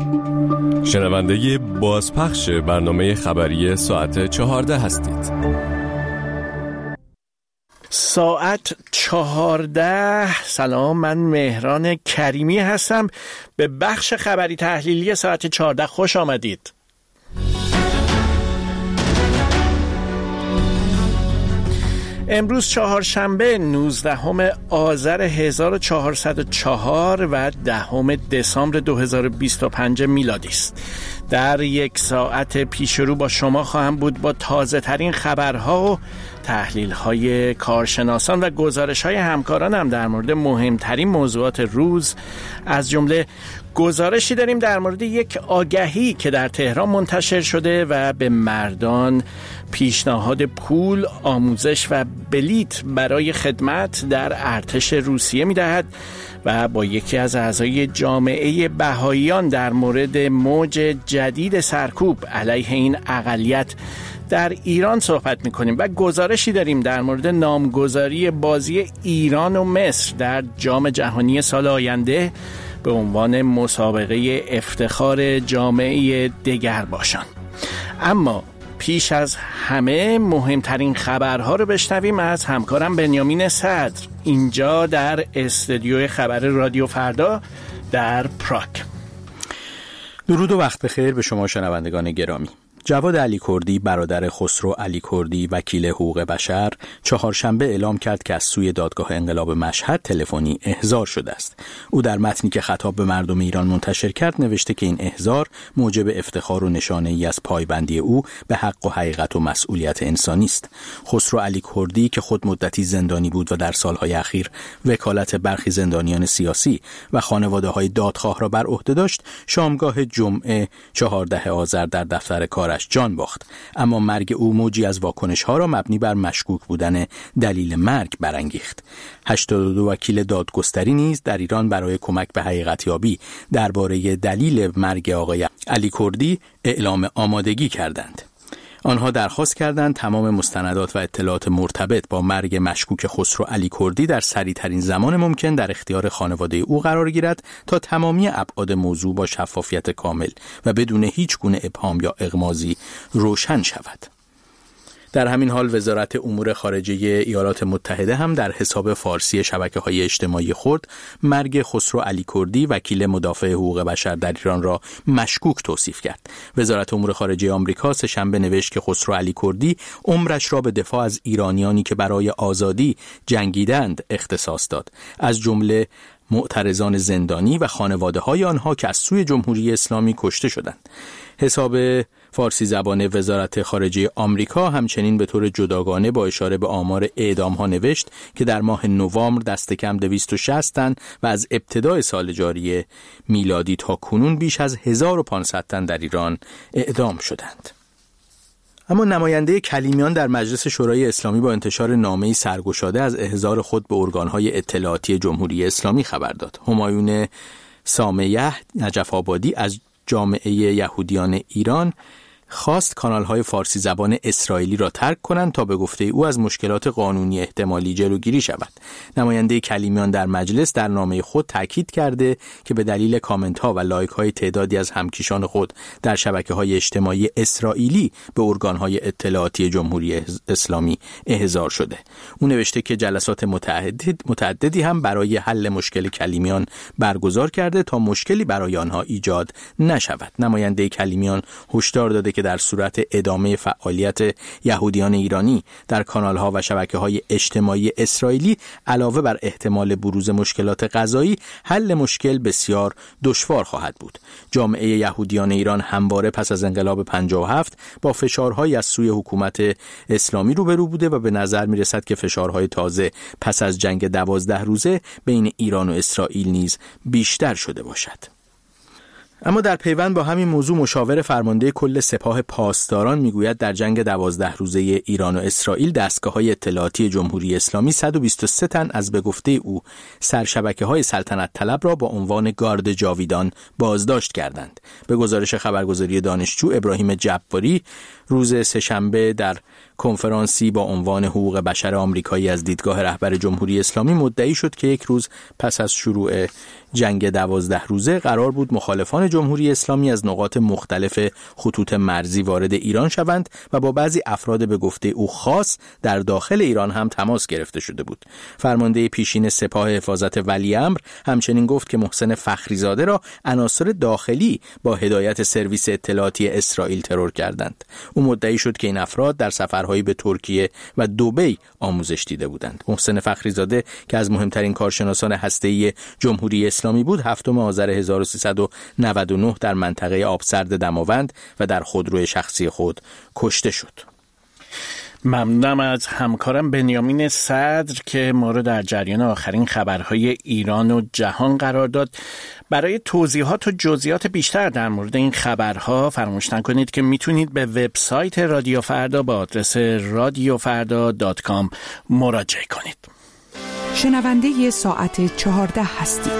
شنونده بازپخش برنامه خبری ساعت 14 هستید. ساعت 14. سلام، من مهران کریمی هستم. به بخش خبری تحلیلی ساعت 14 خوش آمدید. امروز چهارشنبه 19 آذر 1404 و 10 دسامبر 2025 میلادی است. در یک ساعت پیش رو با شما خواهم بود با تازه ترین خبرها و تحلیل های کارشناسان و گزارش های همکارانم در مورد مهمترین موضوعات روز. از جمله گزارشی داریم در مورد یک آگهی که در تهران منتشر شده و به مردان پیشنهاد پول، آموزش و بلیت برای خدمت در ارتش روسیه می‌دهد و با یکی از اعضای جامعه بهائیان در مورد موج جدید سرکوب علیه این اقلیت در ایران صحبت می‌کنیم و گزارشی داریم در مورد نامگذاری بازی ایران و مصر در جام جهانی سال آینده به عنوان مسابقه افتخار جامعه دگرباشان. اما پیش از همه مهمترین خبرها رو بشنویم از همکارم بنیامین صدر اینجا در استودیو خبر رادیو فردا در پراگ. درود و وقت بخیر به شما شنوندگان گرامی. جواد علی کردی برادر خسرو علی کردی وکیل حقوق بشر چهارشنبه اعلام کرد که از سوی دادگاه انقلاب مشهد تلفنی احضار شده است. او در متنی که خطاب به مردم ایران منتشر کرد نوشته که این احضار موجب افتخار و نشانه ای از پایبندی او به حق و حقیقت و مسئولیت انسانی است. خسرو علی کردی که خود مدتی زندانی بود و در سالهای اخیر وکالت برخی زندانیان سیاسی و خانواده‌های دادخواه را بر عهده داشت، شامگاه جمعه 14 آذر در دفتر کارش جان باخت. اما مرگ او موجی از واکنش‌ها را مبنی بر مشکوک بودن دلیل مرگ برانگیخت. 82 وکیل دادگستری نیز در ایران برای کمک به حقیقتیابی درباره دلیل مرگ آقای علی کردی اعلام آمادگی کردند. آنها درخواست کردند تمام مستندات و اطلاعات مرتبط با مرگ مشکوک خسرو علی کردی در سریع‌ترین زمان ممکن در اختیار خانواده او قرار گیرد تا تمامی ابعاد موضوع با شفافیت کامل و بدون هیچ گونه ابهام یا اغماضی روشن شود. در همین حال وزارت امور خارجه ایالات متحده هم در حساب فارسی شبکه‌های اجتماعی خود مرگ خسرو علی کردی وکیل مدافع حقوق بشر در ایران را مشکوک توصیف کرد. وزارت امور خارجه آمریکا سه‌شنبه نوشت که خسرو علی کردی عمرش را به دفاع از ایرانیانی که برای آزادی جنگیدند اختصاص داد، از جمله معترضان زندانی و خانواده‌های آنها که از سوی جمهوری اسلامی کشته شدند. حساب فارسی زبان وزارت خارجه آمریکا همچنین به طور جداگانه با اشاره به آمار اعدام‌ها نوشت که در ماه نوامبر دست کم 260 تن و از ابتدای سال جاری میلادی تا کنون بیش از 1500 تن در ایران اعدام شدند. اما نماینده کلیمیان در مجلس شورای اسلامی با انتشار نامه‌ای سرگشاده از احضار خود به ارگان‌های اطلاعاتی جمهوری اسلامی خبر داد. همایون سامیه نجف آبادی از جامعه یهودیان ایران خواست کانال‌های فارسی زبان اسرائیلی را ترک کنند تا به گفته او از مشکلات قانونی احتمالی جلوگیری شود. نماینده کلیمیان در مجلس در نامه خود تاکید کرده که به دلیل کامنت‌ها و لایک‌های تعدادی از همکیشان خود در شبکه‌های اجتماعی اسرائیلی به ارگان‌های اطلاعاتی جمهوری اسلامی احضار شده. او نوشته که جلسات متعددی هم برای حل مشکل کلیمیان برگزار کرده تا مشکلی برای آنها ایجاد نشود. نماینده کلیمیان هشدار داده که در صورت ادامه فعالیت یهودیان ایرانی در کانال‌ها و شبکه‌های اجتماعی اسرائیلی علاوه بر احتمال بروز مشکلات قضایی، حل مشکل بسیار دشوار خواهد بود. جامعه یهودیان ایران همواره پس از انقلاب 57 با فشارهایی از سوی حکومت اسلامی روبرو بوده و به نظر می‌رسد که فشارهای تازه پس از جنگ 12 روزه بین ایران و اسرائیل نیز بیشتر شده باشد. اما در پیوند با همین موضوع مشاور فرمانده کل سپاه پاسداران میگوید در جنگ 12 روزه ایران و اسرائیل دستگاه‌های اطلاعاتی جمهوری اسلامی 123 تن از به گفته او سرشبکه‌های سلطنت طلب را با عنوان گارد جاویدان بازداشت کردند. به گزارش خبرگزاری دانشجو، ابراهیم جباری روز سه‌شنبه در کنفرانسی با عنوان حقوق بشر آمریکایی از دیدگاه رهبر جمهوری اسلامی مدعی شد که یک روز پس از شروع جنگ 12 روزه قرار بود مخالفان جمهوری اسلامی از نقاط مختلف خطوط مرزی وارد ایران شوند و با بعضی افراد به گفته او خاص در داخل ایران هم تماس گرفته شده بود. فرمانده پیشین سپاه حفاظت ولیعمر همچنین گفت که محسن فخریزاده را عناصر داخلی با هدایت سرویس اطلاعاتی اسرائیل ترور کردند. او مدعی شد که این افراد در سفرهایی به ترکیه و دبی آموزش دیده بودند. محسن فخریزاده که از مهمترین کارشناسان هسته‌ای جمهوری اسلامی بود، 7 آذر 1399 در منطقه آبسرد دماوند و در خودروی شخصی خود کشته شد. ممنونم از همکارم بنیامین صدر که ما رو در جریان آخرین خبرهای ایران و جهان قرار داد. برای توضیحات و جزئیات بیشتر در مورد این خبرها فراموش نکنید که میتونید به وبسایت رادیو فردا با آدرس radiofarda.com مراجعه کنید. شنونده ساعت 14 هستید.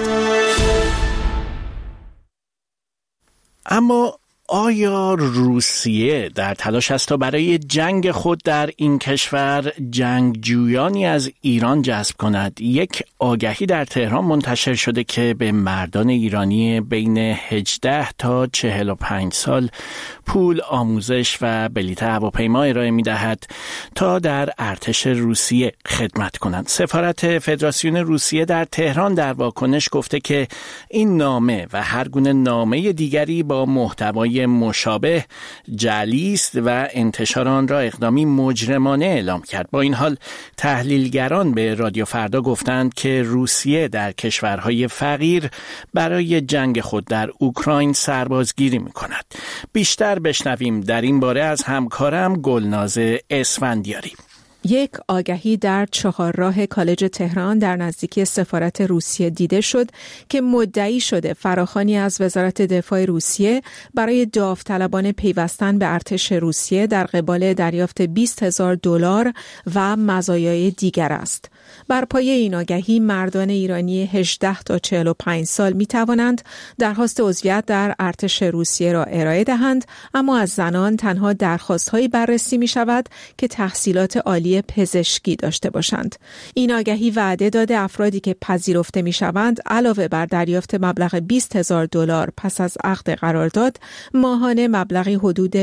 اما آیا روسیه در تلاش است تا برای جنگ خود در این کشور جنگجویانی از ایران جذب کند؟ یک آگهی در تهران منتشر شده که به مردان ایرانی بین 18 تا 45 سال پول، آموزش و بلیط هواپیما ارائه می‌دهد تا در ارتش روسیه خدمت کنند. سفارت فدراسیون روسیه در تهران در واکنش گفته که این نامه و هر گونه نامه دیگری با محتوای مشابه جعلی است و انتشار آن را اقدامی مجرمانه اعلام کرد. با این حال تحلیلگران به رادیو فردا گفتند که روسیه در کشورهای فقیر برای جنگ خود در اوکراین سربازگیری می‌کند. بیشتر بشنویم در این باره از همکارم گلناز اسفندیاری. یک آگهی در چهارراه کالج تهران در نزدیکی سفارت روسیه دیده شد که مدعی شده فراخوانی از وزارت دفاع روسیه برای داوطلبان پیوستن به ارتش روسیه در قبال دریافت $20,000 و مزایای دیگر است. بر پایه این آگهی مردان ایرانی 18 تا 45 سال می توانند درخواست عضویت در ارتش روسیه را ارائه دهند، اما از زنان تنها درخواست‌هایی بررسی می شود که تحصیلات عالی پزشکی داشته باشند. این آگهی وعده داده افرادی که پذیرفته می شوند علاوه بر دریافت مبلغ $20,000 پس از عقد قرارداد، ماهانه مبلغی حدود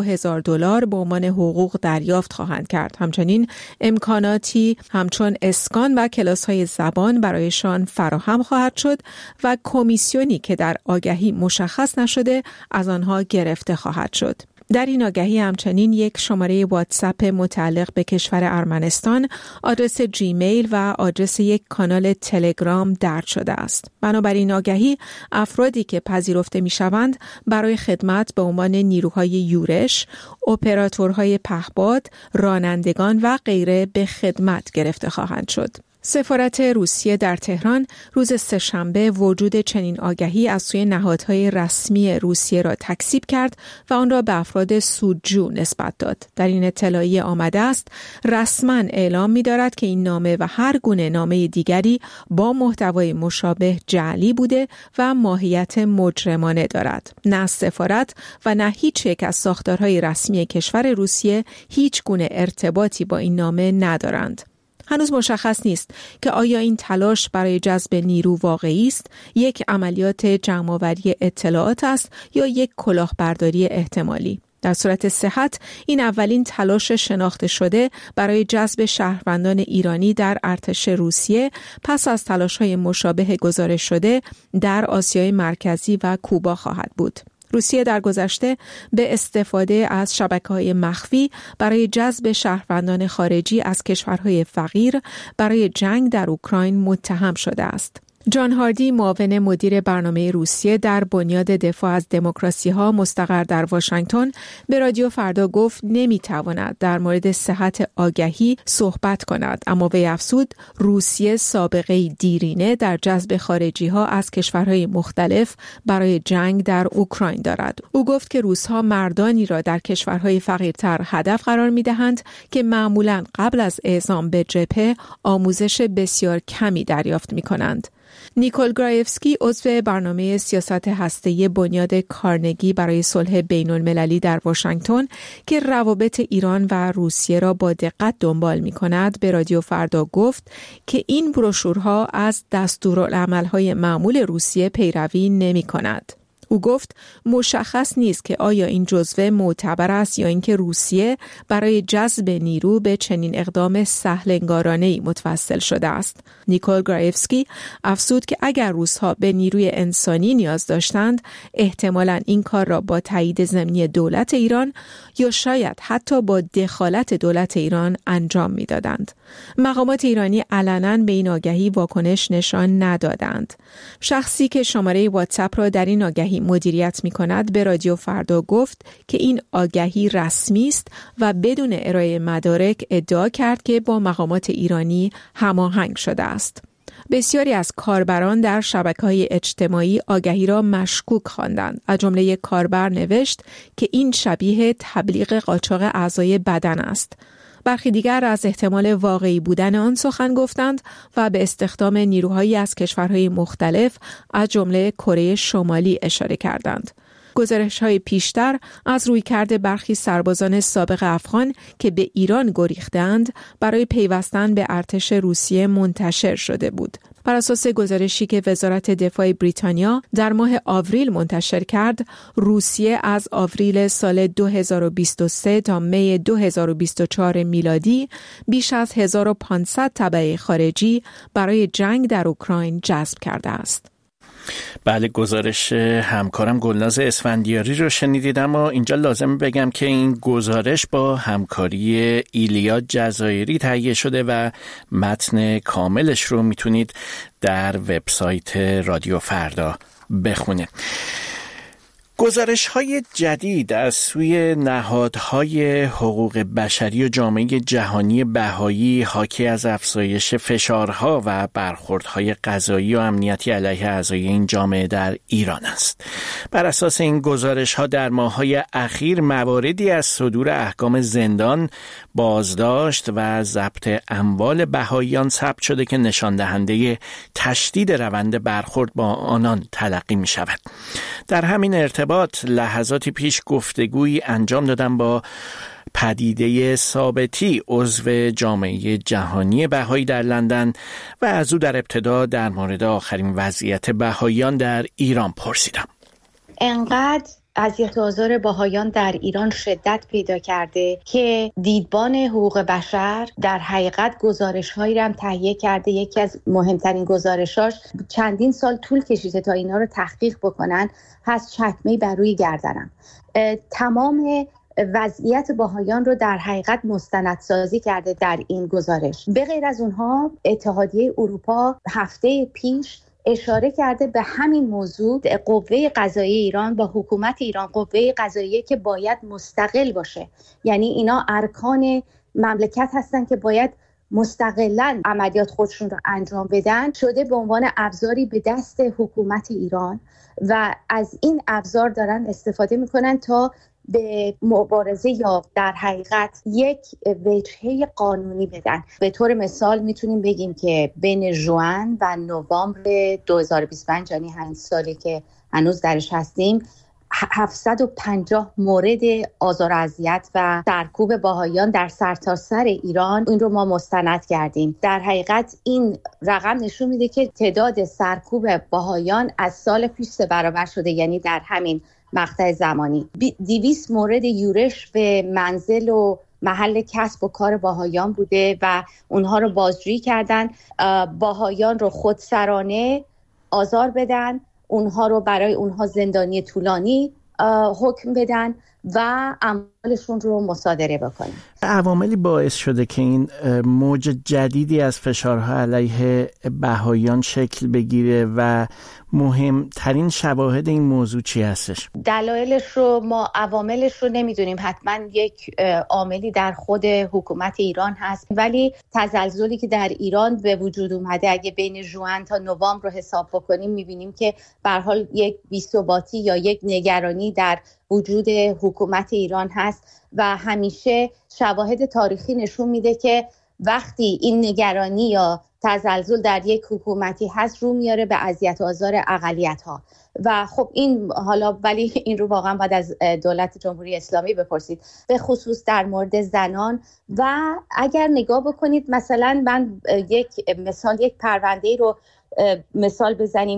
$2,000 به عنوان حقوق دریافت خواهند کرد. همچنین امکاناتی همچون اسکان و کلاس‌های زبان برایشان فراهم خواهد شد و کمیسیونی که در آگهی مشخص نشده از آنها گرفته خواهد شد. در این آگهی همچنین یک شماره واتساپ متعلق به کشور ارمنستان، آدرس جیمیل و آدرس یک کانال تلگرام درج شده است. بنابراین آگهی افرادی که پذیرفته می‌شوند برای خدمت به عنوان نیروهای یورش، اپراتورهای پهپاد، رانندگان و غیره به خدمت گرفته خواهند شد. سفارت روسیه در تهران روز سه‌شنبه وجود چنین آگهی از سوی نهادهای رسمی روسیه را تکذیب کرد و آن را به افراد سودجو نسبت داد. در این اطلاعیه آمده است رسما اعلام می‌دارد که این نامه و هر گونه نامه دیگری با محتوای مشابه جعلی بوده و ماهیت مجرمانه دارد. نه سفارت و نه هیچ یک از ساختارهای رسمی کشور روسیه هیچ گونه ارتباطی با این نامه ندارند. هنوز مشخص نیست که آیا این تلاش برای جذب نیرو واقعی است، یک عملیات جمع‌آوری اطلاعات است یا یک کلاهبرداری احتمالی. در صورت صحت این اولین تلاش شناخته شده برای جذب شهروندان ایرانی در ارتش روسیه پس از تلاش‌های مشابه گزارش شده در آسیای مرکزی و کوبا خواهد بود. روسیه در گذشته به استفاده از شبکه‌های مخفی برای جذب شهروندان خارجی از کشورهای فقیر برای جنگ در اوکراین متهم شده است. جان هاردی، معاون مدیر برنامه روسیه در بنیاد دفاع از دموکراسی‌ها مستقر در واشنگتن، به رادیو فردا گفت نمی‌تواند در مورد صحت آگهی صحبت کند، اما وی افزود روسیه سابقه دیرینه در جذب خارجی‌ها از کشورهای مختلف برای جنگ در اوکراین دارد. او گفت که روس‌ها مردانی را در کشورهای فقیرتر هدف قرار می‌دهند که معمولاً قبل از اعزام به جبهه آموزش بسیار کمی دریافت می‌کنند. نیکول گرایفسکی، عضو برنامه سیاست هسته‌ای بنیاد کارنگی برای صلح بین‌المللی در واشنگتن که روابط ایران و روسیه را با دقت دنبال می‌کند، به رادیو فردا گفت که این بروشورها از دستورالعمل‌های معمول روسیه پیروی نمی‌کند. او گفت مشخص نیست که آیا این جزوه معتبر است یا اینکه روسیه برای جذب نیرو به چنین اقدام سهل‌انگارانه‌ای متوسل شده است. نیکول گرایفسکی افزود که اگر روس‌ها به نیروی انسانی نیاز داشتند، احتمالاً این کار را با تایید ضمنی دولت ایران یا شاید حتی با دخالت دولت ایران انجام می‌دادند. مقامات ایرانی علناً به این آگهی واکنش نشان ندادند. شخصی که شماره واتساپ را در این آگهی مدیریت می‌کند به رادیو فردا گفت که این آگهی رسمی است و بدون ارائه مدارک ادعا کرد که با مقامات ایرانی هماهنگ شده است. بسیاری از کاربران در شبکه‌های اجتماعی آگهی را مشکوک خواندند. از جمله یک کاربر نوشت که این شبیه تبلیغ قاچاق اعضای بدن است. برخی دیگر از احتمال واقعی بودن آن سخن گفتند و به استخدام نیروهایی از کشورهای مختلف از جمله کره شمالی اشاره کردند. گزارش‌های پیشتر از رویکرد برخی سربازان سابق افغان که به ایران گریختند برای پیوستن به ارتش روسیه منتشر شده بود. بر اساس گزارشی که وزارت دفاع بریتانیا در ماه آوریل منتشر کرد، روسیه از آوریل سال 2023 تا می 2024 میلادی بیش از 1500 تبع خارجی برای جنگ در اوکراین جذب کرده است. بله، گزارش همکارم گلناز اسفندیاری رو شنیدید، اما اینجا لازم بگم که این گزارش با همکاری ایلیا جزایری تهیه شده و متن کاملش رو میتونید در وبسایت رادیو فردا بخونید. گزارش‌های جدید از سوی نهادهای حقوق بشری و جامعه جهانی بهایی حاکی از افزایش فشارها و برخوردهای قضایی و امنیتی علیه اعضای این جامعه در ایران است. بر اساس این گزارش‌ها در ماه‌های اخیر مواردی از صدور احکام زندان، بازداشت و ضبط اموال بهاییان ثبت شده که نشان دهنده تشدید روند برخورد با آنان تلقی می‌شود. در همین ارتباط لحظاتی پیش گفتگویی انجام دادم با پدیده ثابتی، عضو جامعه جهانی بهایی در لندن، و از او در ابتدا در مورد آخرین وضعیت بهاییان در ایران پرسیدم. انقدر اذیت و آزار بهاییان در ایران شدت پیدا کرده که دیدبان حقوق بشر در حقیقت گزارش‌هایی را هم تهیه کرده. یکی از مهمترین گزارشاش چندین سال طول کشیده تا اینا رو تحقیق بکنن، هست چکمه‌ای بر روی گردنم. تمام وضعیت بهایان رو در حقیقت مستندسازی کرده در این گزارش. به غیر از اونها اتحادیه اروپا هفته پیش اشاره کرده به همین موضوع، قوه قضاییه ایران با حکومت ایران، قوه قضاییه که باید مستقل باشه، یعنی اینا ارکان مملکت هستن که باید مستقلاً عملیات خودشون رو انجام بدن، شده به عنوان ابزاری به دست حکومت ایران و از این ابزار دارن استفاده میکنن تا به مبارزه یا در حقیقت یک وجهه قانونی بدن. به طور مثال میتونیم بگیم که بین ژوئن و نوامبر 2025، یعنی همین سالی که هنوز درش هستیم، 750 مورد آزار و اذیت و سرکوب بهاییان در سرتاسر ایران، این رو ما مستند کردیم. در حقیقت این رقم نشون میده که تعداد سرکوب بهاییان از سال پیش 3 برابر شده، یعنی در همین مقطع زمانی 200 مورد یورش به منزل و محل کسب و کار بهاییان بوده و اونها رو بازجویی کردن، بهاییان رو خودسرانه آزار بدن، اونها رو برای اونها زندانی طولانی حکم بدن و اموالشون رو مصادره بکنن. عواملی باعث شده که این موج جدیدی از فشارها علیه بهاییان شکل بگیره و مهمترین شواهد این موضوع چی هستش؟ دلایلش رو ما عواملش رو نمیدونیم، حتما یک عاملی در خود حکومت ایران هست، ولی تزلزلی که در ایران به وجود اومده اگه بین ژوئن تا نوامبر رو حساب بکنیم میبینیم که به هر حال یک بی‌ثباتی یا یک نگرانی در وجود حکومت ایران هست و همیشه شواهد تاریخی نشون میده که وقتی این نگرانی یا تزلزل در یک حکومتی هست رو میاره به اذیت و آزار اقلیت‌ها و خب این حالا، ولی این رو واقعا باید از دولت جمهوری اسلامی بپرسید، به خصوص در مورد زنان. و اگر نگاه بکنید مثلا من یک پرونده رو مثال بزنیم،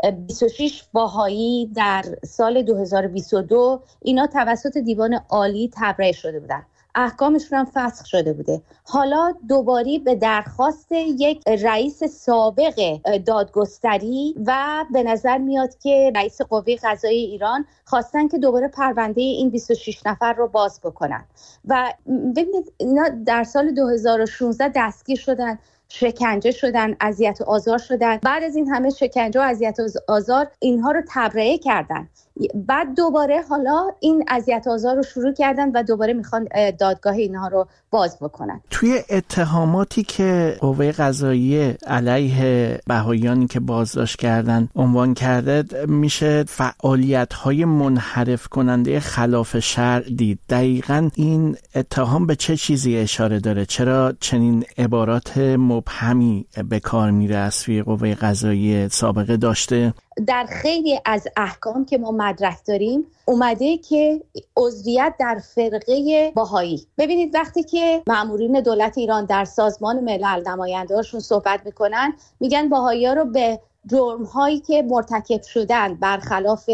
26 باهایی در سال 2022 اینا توسط دیوان عالی تبرئه شده بودن، احکامشون هم فسخ شده بوده. حالا دوباره به درخواست یک رئیس سابق دادگستری و به نظر میاد که رئیس قوه قضاییه ایران خواستن که دوباره پرونده این 26 نفر رو باز بکنن و ببینید اینا در سال 2016 دستگیر شدن، شکنجه شدن، اذیت و آزار شدن. بعد از این همه شکنجه و اذیت و آزار اینها رو تبرئه کردن. بعد دوباره حالا این اذیت و آزار رو شروع کردن و دوباره میخوان دادگاه اینها رو باز بکنن. توی اتهاماتی که قوه قضاییه علیه بهائیانی که بازداشت کردن عنوان کرده میشه فعالیت‌های منحرف کننده خلاف شرع دید. دقیقاً این اتهام به چه چیزی اشاره داره؟ چرا چنین عبارات مبهمی به کار میره از سوی قوه قضاییه سابقه داشته؟ در خیلی از احکام که ما مدرک داریم اومده که عضویت در فرقه بهایی. ببینید وقتی که مامورین دولت ایران در سازمان ملل نماینده‌هاشون صحبت میکنن میگن بهایی‌ها رو به جرم‌هایی که مرتکب شدن برخلاف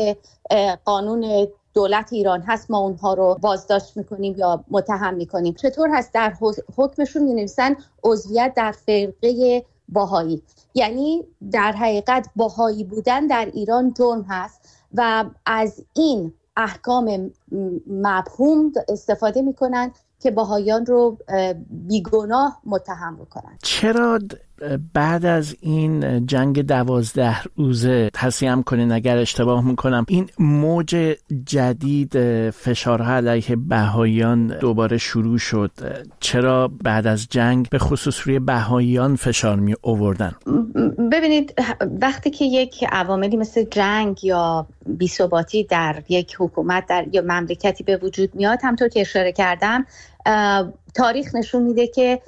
قانون دولت ایران هست ما اونها رو بازداشت میکنیم یا متهم میکنیم. چطور هست در حکمشون می‌نویسن عضویت در فرقه بهایی، یعنی در حقیقت بهایی بودن در ایران جرم هست و از این احکام مبهم استفاده میکنن که بهاییان رو بیگناه متهم بکنن. چرا بعد از این جنگ 12 روزه تصحیح کنین اگر اشتباه میکنم این موج جدید فشارها علیه بهائیان دوباره شروع شد؟ چرا بعد از جنگ به خصوص روی بهائیان فشار می آوردن؟ ببینید وقتی که یک عواملی مثل جنگ یا بی‌ثباتی در یک حکومت یا مملکتی به وجود میاد، همونطور که اشاره کردم تاریخ نشون میده که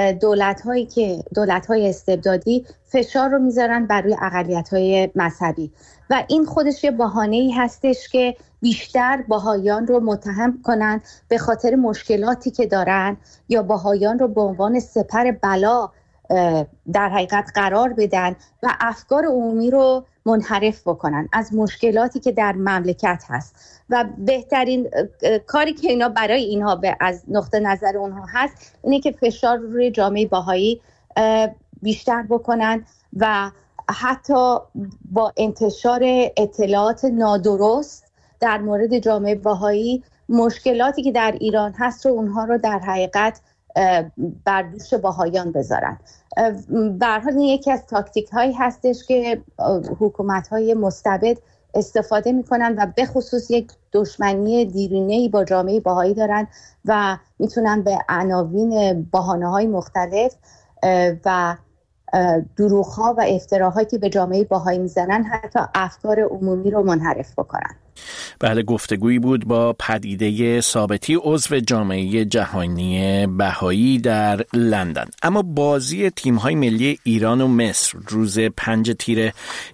دولت‌های استبدادی فشار رو میذارن بر روی اقلیت‌های مذهبی و این خودش یه بهانه‌ای هستش که بیشتر بهائیان رو متهم کنن به خاطر مشکلاتی که دارن یا بهائیان رو به عنوان سپر بلا در حقیقت قرار بدن و افکار عمومی رو منحرف بکنن از مشکلاتی که در مملکت هست و بهترین کاری که اینا برای اینها از نقطه نظر اونها هست اینه که فشار روی جامعه بهایی بیشتر بکنن و حتی با انتشار اطلاعات نادرست در مورد جامعه بهایی مشکلاتی که در ایران هست رو اونها رو در حقیقت بر دوش بهائیان بذارن. به هر حال یکی از تاکتیک هایی هستش که حکومت های مستبد استفاده میکنن و به خصوص یک دشمنی دیرینه‌ای با جامعه بهایی دارن و میتونن به عناوین بهانه‌های مختلف و دروغ‌ها و افتراهایی که به جامعه بهایی میزنن حتی افکار عمومی رو منحرف بکنن. بله، گفتگویی بود با پدیده ثابتی عضو جامعه جهانی بهایی در لندن. اما بازی تیم‌های ملی ایران و مصر روز 5 تیر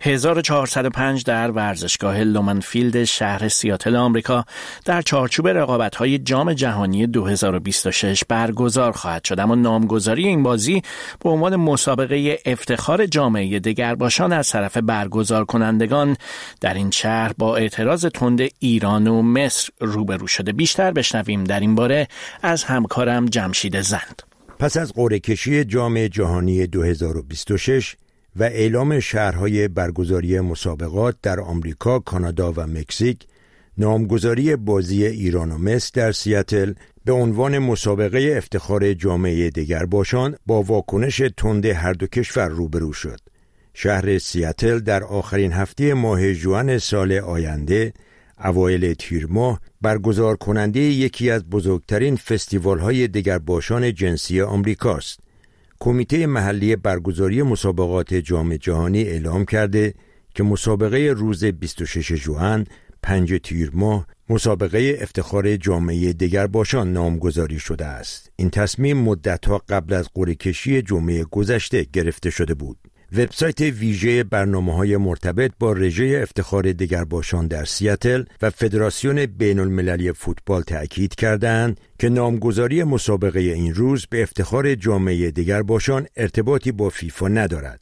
1405 در ورزشگاه لومنفیلد شهر سیاتل آمریکا در چارچوب رقابت‌های جام جهانی 2026 برگزار خواهد شد. اما نامگذاری این بازی به عنوان مسابقه افتخار جامعه دگرباشان از طرف برگزار کنندگان در این شهر با اعتراض تند ایران و مصر روبرو شده. بیشتر بشنویم در این باره از همکارم جمشید زند. پس از قرعه کشی جام جهانی 2026 و اعلام شهرهای برگزاری مسابقات در آمریکا، کانادا و مکزیک، نامگذاری بازی ایران و مصر در سیاتل به عنوان مسابقه افتخار جامعه دگرباشان با واکنش تند هر دو کشور روبرو شد. شهر سیاتل در آخرین هفته ماه ژوئن سال آینده اوایل تیر ماه برگزار کننده یکی از بزرگترین فستیوال‌های دگرباشان جنسی آمریکاست. کمیته محلی برگزاری مسابقات جام جهانی اعلام کرده که مسابقه روز 26 ژوئن 5 تیر ماه مسابقه افتخار جامعه دگرباشان نامگذاری شده است. این تصمیم مدت‌ها قبل از قرعه کشی جمعه گذشته گرفته شده بود. وبسایت ویژه برنامه‌های مرتبط با رژه افتخار دگرباشان در سیاتل و فدراسیون بین‌المللی فوتبال تأکید کردند که نامگذاری مسابقه این روز به افتخار جامعه دگرباشان ارتباطی با فیفا ندارد،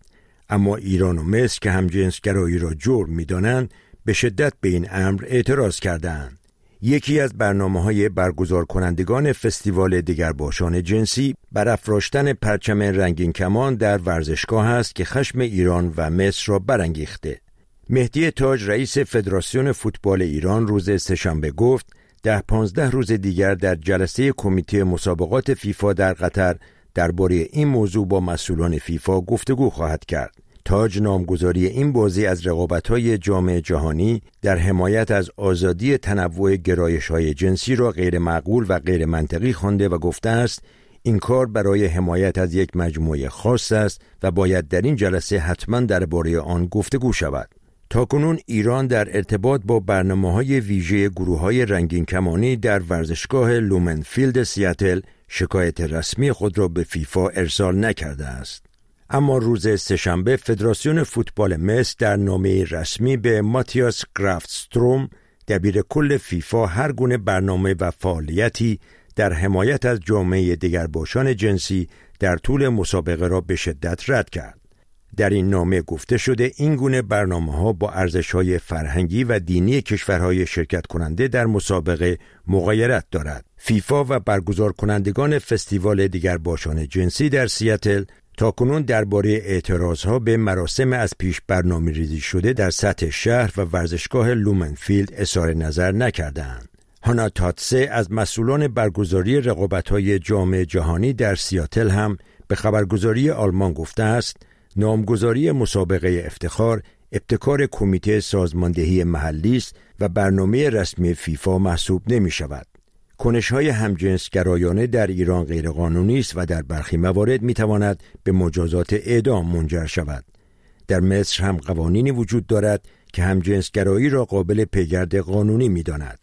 اما ایران و مصر که همجنسگرایی را جرم می‌دانند به شدت به این امر اعتراض کردند. یکی از برنامه‌های برگزار کنندگان فستیوال دگرباشان جنسی برافراشتن پرچم رنگین کمان در ورزشگاه است که خشم ایران و مصر را برانگیخته. مهدی تاج رئیس فدراسیون فوتبال ایران روز سه‌شنبه گفت 10-15 روز دیگر در جلسه کمیته مسابقات فیفا در قطر درباره این موضوع با مسئولان فیفا گفتگو خواهد کرد. تاج نامگذاری این بازی از رقابت‌های جام جهانی در حمایت از آزادی تنوع گرایش‌های جنسی را غیر معقول و غیر منطقی خوانده و گفته است این کار برای حمایت از یک مجموعه خاص است و باید در این جلسه حتما درباره آن گفتگو شود. تاکنون ایران در ارتباط با برنامه‌های ویژه گروه‌های رنگین کمانی در ورزشگاه لومنفیلد سیاتل شکایت رسمی خود را به فیفا ارسال نکرده است. اما روز سه‌شنبه فدراسیون فوتبال مصر در نامه رسمی به ماتیاس گرافتستروم دبیر کل فیفا هر گونه برنامه و فعالیتی در حمایت از جامعه دگرباشان جنسی در طول مسابقه را به شدت رد کرد. در این نامه گفته شده این گونه برنامه‌ها با ارزش‌های فرهنگی و دینی کشورهای شرکت کننده در مسابقه مغایرت دارد. فیفا و برگزار کنندگان فستیوال دگرباشان جنسی در سیاتل تاکنون درباره اعتراضها به مراسم از پیش برنامه‌ریزی شده در سطح شهر و ورزشگاه لومنفیلد اظهار نظر نکردند. هانا تاتسه از مسئولان برگزاری رقابت‌های جام جهانی در سیاتل هم به خبرگزاری آلمان گفته است نامگذاری مسابقه افتخار ابتکار کمیته سازماندهی محلی است و برنامه رسمی فیفا محسوب نمی شود. کنش‌های همجنسگرایانه در ایران غیرقانونی است و در برخی موارد می‌تواند به مجازات اعدام منجر شود. در مصر هم قوانینی وجود دارد که همجنسگرایی را قابل پیگرد قانونی می‌داند.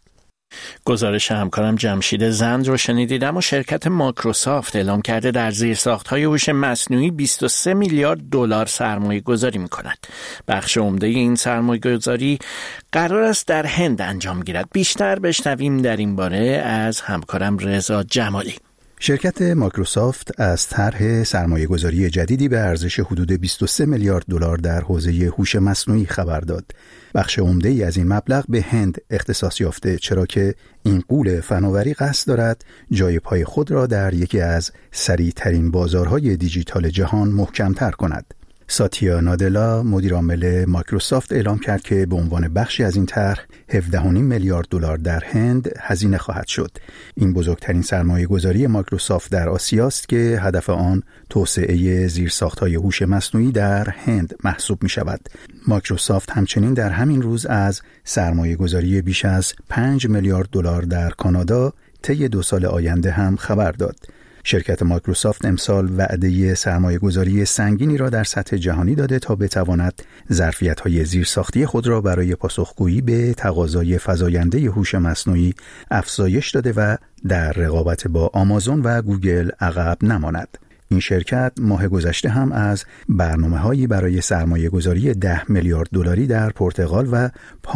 گزارش همکارم جمشید زند رو شنیدید. اما شرکت مایکروسافت اعلام کرده در زیرساخت‌های هوش مصنوعی 23 میلیارد دلار سرمایه گذاری می‌کند. بخش عمده این سرمایه گذاری قرار است در هند انجام گیرد. بیشتر بشنویم در این باره از همکارم رضا جمالی. شرکت مایکروسافت از طرح سرمایه‌گذاری جدیدی به ارزش حدود 23 میلیارد دلار در حوزه هوش مصنوعی خبر داد. بخش عمده‌ای از این مبلغ به هند اختصاص یافته، چرا که این غول فناوری قصد دارد جای پای خود را در یکی از سریع‌ترین بازارهای دیجیتال جهان محکم‌تر کند. ساتیا نادلا مدیر عامل مایکروسافت اعلام کرد که به عنوان بخشی از این طرح 17.5 میلیارد دلار در هند هزینه خواهد شد. این بزرگترین سرمایه‌گذاری مایکروسافت در آسیا است که هدف آن توسعه زیرساخت‌های هوش مصنوعی در هند محسوب می‌شود. مایکروسافت همچنین در همین روز از سرمایه‌گذاری بیش از 5 میلیارد دلار در کانادا طی 2 سال آینده هم خبر داد. شرکت مایکروسافت امسال وعده سرمایه‌گذاری سنگینی را در سطح جهانی داده تا بتواند ظرفیت‌های زیرساختی خود را برای پاسخگویی به تقاضای فزاینده هوش مصنوعی افزایش داده و در رقابت با آمازون و گوگل عقب نماند. این شرکت ماه گذشته هم از برنامه‌هایی برای سرمایه‌گذاری 10 میلیارد دلاری در پرتغال و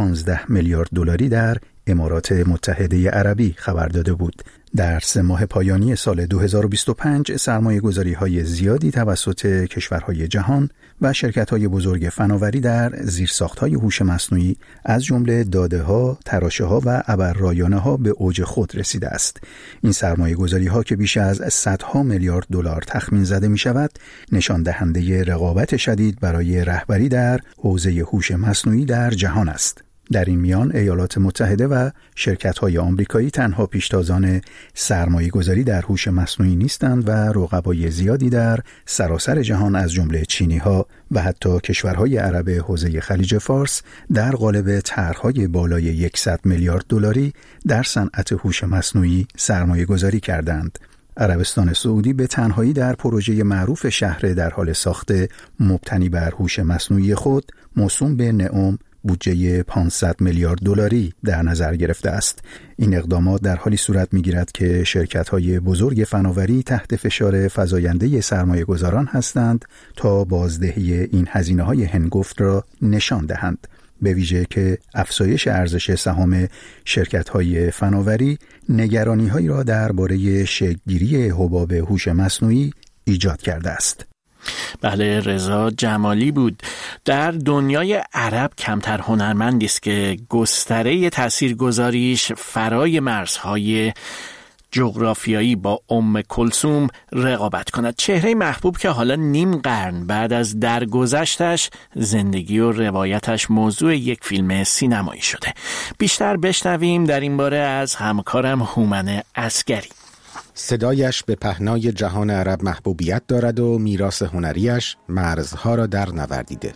15 میلیارد دلاری در امارات متحده عربی خبر داده بود. در 3 ماه پایانی سال 2025 سرمایه‌گذاری‌های زیادی توسط کشورهای جهان و شرکت‌های بزرگ فناوری در زیرساخت‌های هوش مصنوعی از جمله داده‌ها، تراشه‌ها و ابررایانه‌ها به اوج خود رسیده است. این سرمایه‌گذاری‌ها که بیش از صدها میلیارد دلار تخمین زده می‌شود، نشان دهنده رقابت شدید برای رهبری در حوزه هوش مصنوعی در جهان است. در این میان ایالات متحده و شرکت‌های آمریکایی تنها پیشتازان سرمایه‌گذاری در هوش مصنوعی نیستند و رقبای زیادی در سراسر جهان از جمله چینی‌ها و حتی کشورهای عرب حوزه خلیج فارس در قالب طرح‌های بالای 100 میلیارد دلاری در صنعت هوش مصنوعی سرمایه‌گذاری کردند. عربستان سعودی به تنهایی در پروژه معروف شهر در حال ساخت مبتنی بر هوش مصنوعی خود موسوم به نئوم بودجه 500 میلیارد دلاری در نظر گرفته است. این اقدامات در حالی صورت می‌گیرد که شرکت‌های بزرگ فناوری تحت فشار فزاینده سرمایه‌گذاران هستند تا بازدهی این هزینه‌های هنگفت را نشان دهند. به ویژه که افزایش ارزش سهام شرکت‌های فناوری نگرانی‌هایی را درباره شکل‌گیری حباب هوش مصنوعی ایجاد کرده است. بله، رضا جمالی بود. در دنیای عرب کمتر هنرمندی است که گستره تاثیرگذاریش فرای مرزهای جغرافیایی با ام کلثوم رقابت کند. چهره محبوب که حالا نیم قرن بعد از درگذشتش زندگی و روایتش موضوع یک فیلم سینمایی شده. بیشتر بشنویم در این باره از همکارم هومن عسگری. صدایش به پهنای جهان عرب محبوبیت دارد و میراث هنریش مرزها را در نوردیده.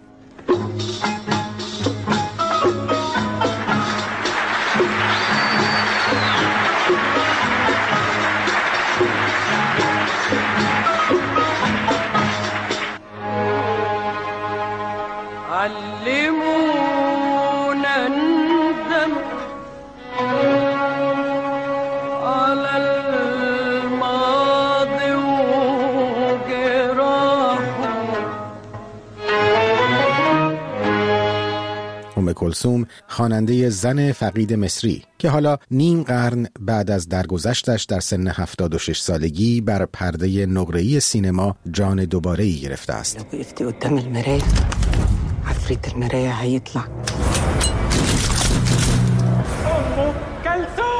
ام کلثوم خواننده زن فقید مصری که حالا نیم قرن بعد از درگذشتش در سن 76 سالگی بر پرده نقره‌ای سینما جان دوباره‌ای گرفته است. لو وقفتی قدام المراية عفريت المراية هيطلع. ام كلثوم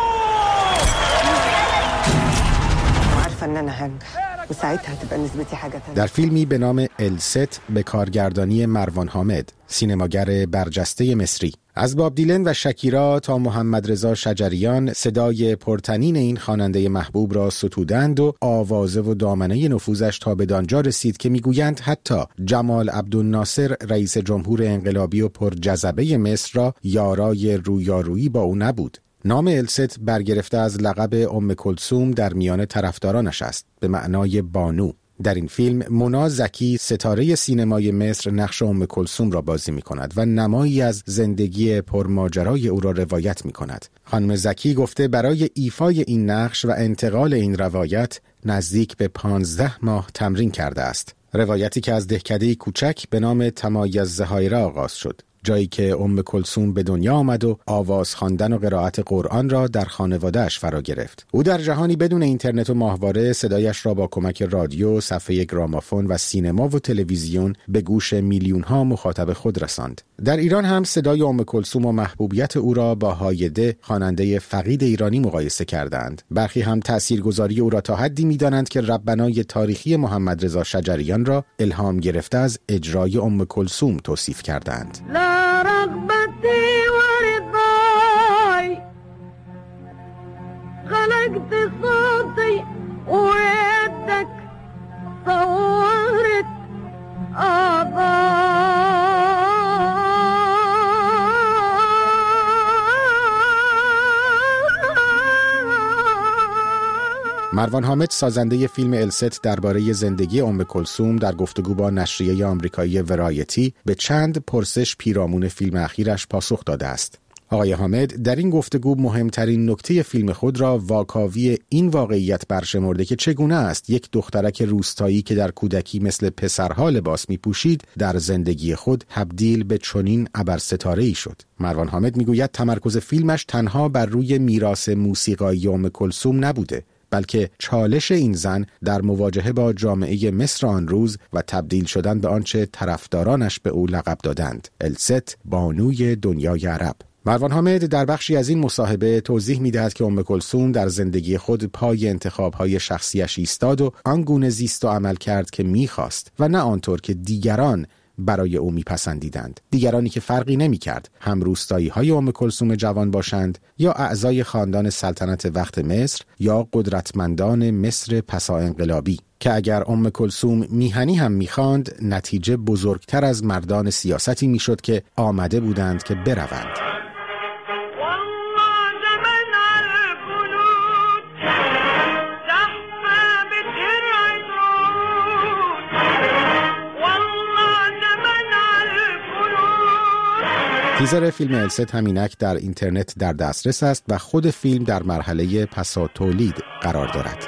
عارفة ان انا هنجح وساعتها هتبقى نسبتي حاجة تانية. در فیلمی به نام الست به کارگردانی مروان حامد، سینماگر برجسته مصری، از باب دیلن و شکیرا تا محمد رضا شجریان صدای پرتنین این خواننده محبوب را ستودند و آوازه و دامنه نفوذش تا به دانجا رسید که میگویند حتی جمال عبدالناصر رئیس جمهور انقلابی و پرجذبه مصر را یارای رویارویی با او نبود. نام الست برگرفته از لقب ام کلثوم در میان طرفدارانش است، به معنای بانو. در این فیلم مونا زکی ستاره سینمای مصر نقش ام کلثوم را بازی می کند و نمایی از زندگی پرماجرای او را روایت می کند. خانم زکی گفته برای ایفای این نقش و انتقال این روایت نزدیک به 15 ماه تمرین کرده است. روایتی که از دهکده کوچک به نام تمایز زهایره آغاز شد، جایی که ام کلثوم به دنیا آمد و آواز خواندن و قرائت قرآن را در خانواده‌اش فرا گرفت. او در جهانی بدون اینترنت و ماهواره صدایش را با کمک رادیو، صفحه گرامافون و سینما و تلویزیون به گوش میلیون‌ها مخاطب خود رساند. در ایران هم صدای ام کلثوم و محبوبیت او را با هایده، خواننده فقید ایرانی، مقایسه کردند. برخی هم تاثیرگذاری او را تا حدی می‌دانند که ربنای تاریخی محمد رضا شجریان را الهام گرفته از اجرای ام کلثوم توصیف کردند. رغبتي ورضاي خلقت صوتي ويدك صورت مروان حامد سازنده فیلم الست درباره زندگی ام کلثوم در گفتگو با نشریه آمریکایی ورایتی به چند پرسش پیرامون فیلم اخیرش پاسخ داده است. آقای حامد در این گفتگو مهمترین نکته فیلم خود را واکاوی این واقعیت برشمرده که چگونه است یک دخترک روستایی که در کودکی مثل پسرها لباس می‌پوشید در زندگی خود تبدیل به چنین ابرستاره‌ای شد. مروان حامد میگوید تمرکز فیلمش تنها بر روی میراث موسیقایی ام کلثوم نبوده، بلکه چالش این زن در مواجهه با جامعه مصر آن روز و تبدیل شدن به آنچه طرفدارانش به او لقب دادند، الست، بانوی دنیای عرب. مروان حامد در بخشی از این مصاحبه توضیح می‌دهد که ام کلثوم در زندگی خود پای انتخاب‌های شخصیش ایستاد و آنگونه زیست و عمل کرد که می‌خواست و نه آنطور که دیگران برای او میپسندیدند. دیگرانی که فرقی نمی‌کرد هم روستایی‌های ام کلثوم جوان باشند یا اعضای خاندان سلطنت وقت مصر یا قدرتمندان مصر پسا انقلابی، که اگر ام کلثوم میهنی هم می‌خواند نتیجه بزرگتر از مردان سیاستی میشد که آمده بودند که بروند. تیزر فیلم الست همینک در اینترنت در دسترس است و خود فیلم در مرحله پسا تولید قرار دارد.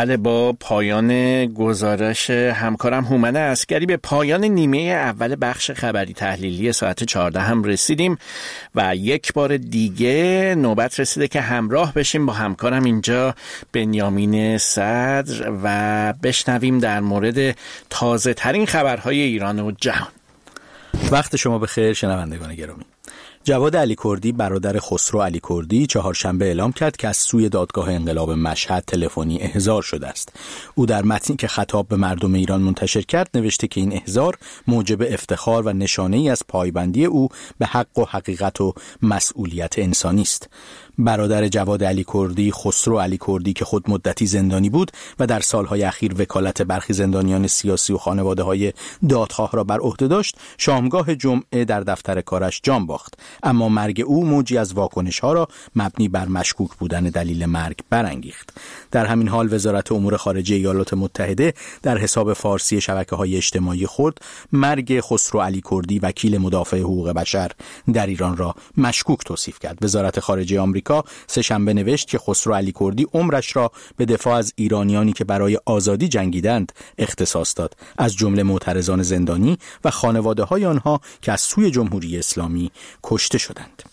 بله، با پایان گزارش همکارم هومن عسگری به پایان نیمه اول بخش خبری تحلیلی ساعت 14 هم رسیدیم و یک بار دیگه نوبت رسیده که همراه بشیم با همکارم اینجا بنیامین صدر و بشنویم در مورد تازه ترین خبرهای ایران و جهان. وقت شما بخیر شنوندگان گرامی. جواد علیکردی برادر خسرو علیکردی چهارشنبه اعلام کرد که از سوی دادگاه انقلاب مشهد تلفنی احضار شده است. او در متنی که خطاب به مردم ایران منتشر کرد نوشته که این احضار موجب افتخار و نشانه‌ای از پایبندی او به حق و حقیقت و مسئولیت انسانی است. برادر جواد علیکردی خسرو علیکردی که خود مدتی زندانی بود و در سالهای اخیر وکالت برخی زندانیان سیاسی و خانواده‌های دادخواه را بر عهده داشت، شامگاه جمعه در دفتر کارش جان باخت، اما مرگ او موجی از واکنش‌ها را مبنی بر مشکوک بودن دلیل مرگ برانگیخت. در همین حال وزارت امور خارجه ایالات متحده در حساب فارسی شبکه‌های اجتماعی خود مرگ خسرو علیکردی وکیل مدافع حقوق بشر در ایران را مشکوک توصیف کرد. وزارت خارجه آمریکا سه‌شنبه نوشت که خسرو علیکردی عمرش را به دفاع از ایرانیانی که برای آزادی جنگیدند اختصاص داد، از جمله معترضان زندانی و خانواده‌های آنها که از سوی جمهوری اسلامی کشته شدند.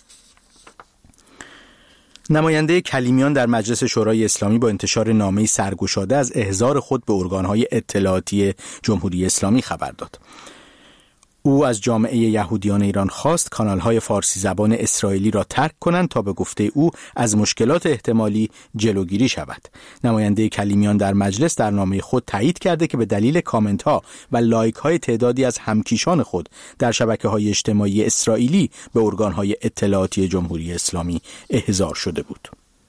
نماینده کلیمیان در مجلس شورای اسلامی با انتشار نامه‌ای سرگشاده از احضار خود به ارگان‌های اطلاعاتی جمهوری اسلامی خبر داد. او از جامعه یهودیان ایران خواست کانال‌های فارسی زبان اسرائیلی را ترک کنند تا به گفته او از مشکلات احتمالی جلوگیری شود. نماینده کلیمیان در مجلس در نامه خود تایید کرده که به دلیل کامنت‌ها و لایک‌های تعدادی از همکیشان خود در شبکه‌های اجتماعی اسرائیلی به ارگان‌های اطلاعاتی جمهوری اسلامی احضار شده بود.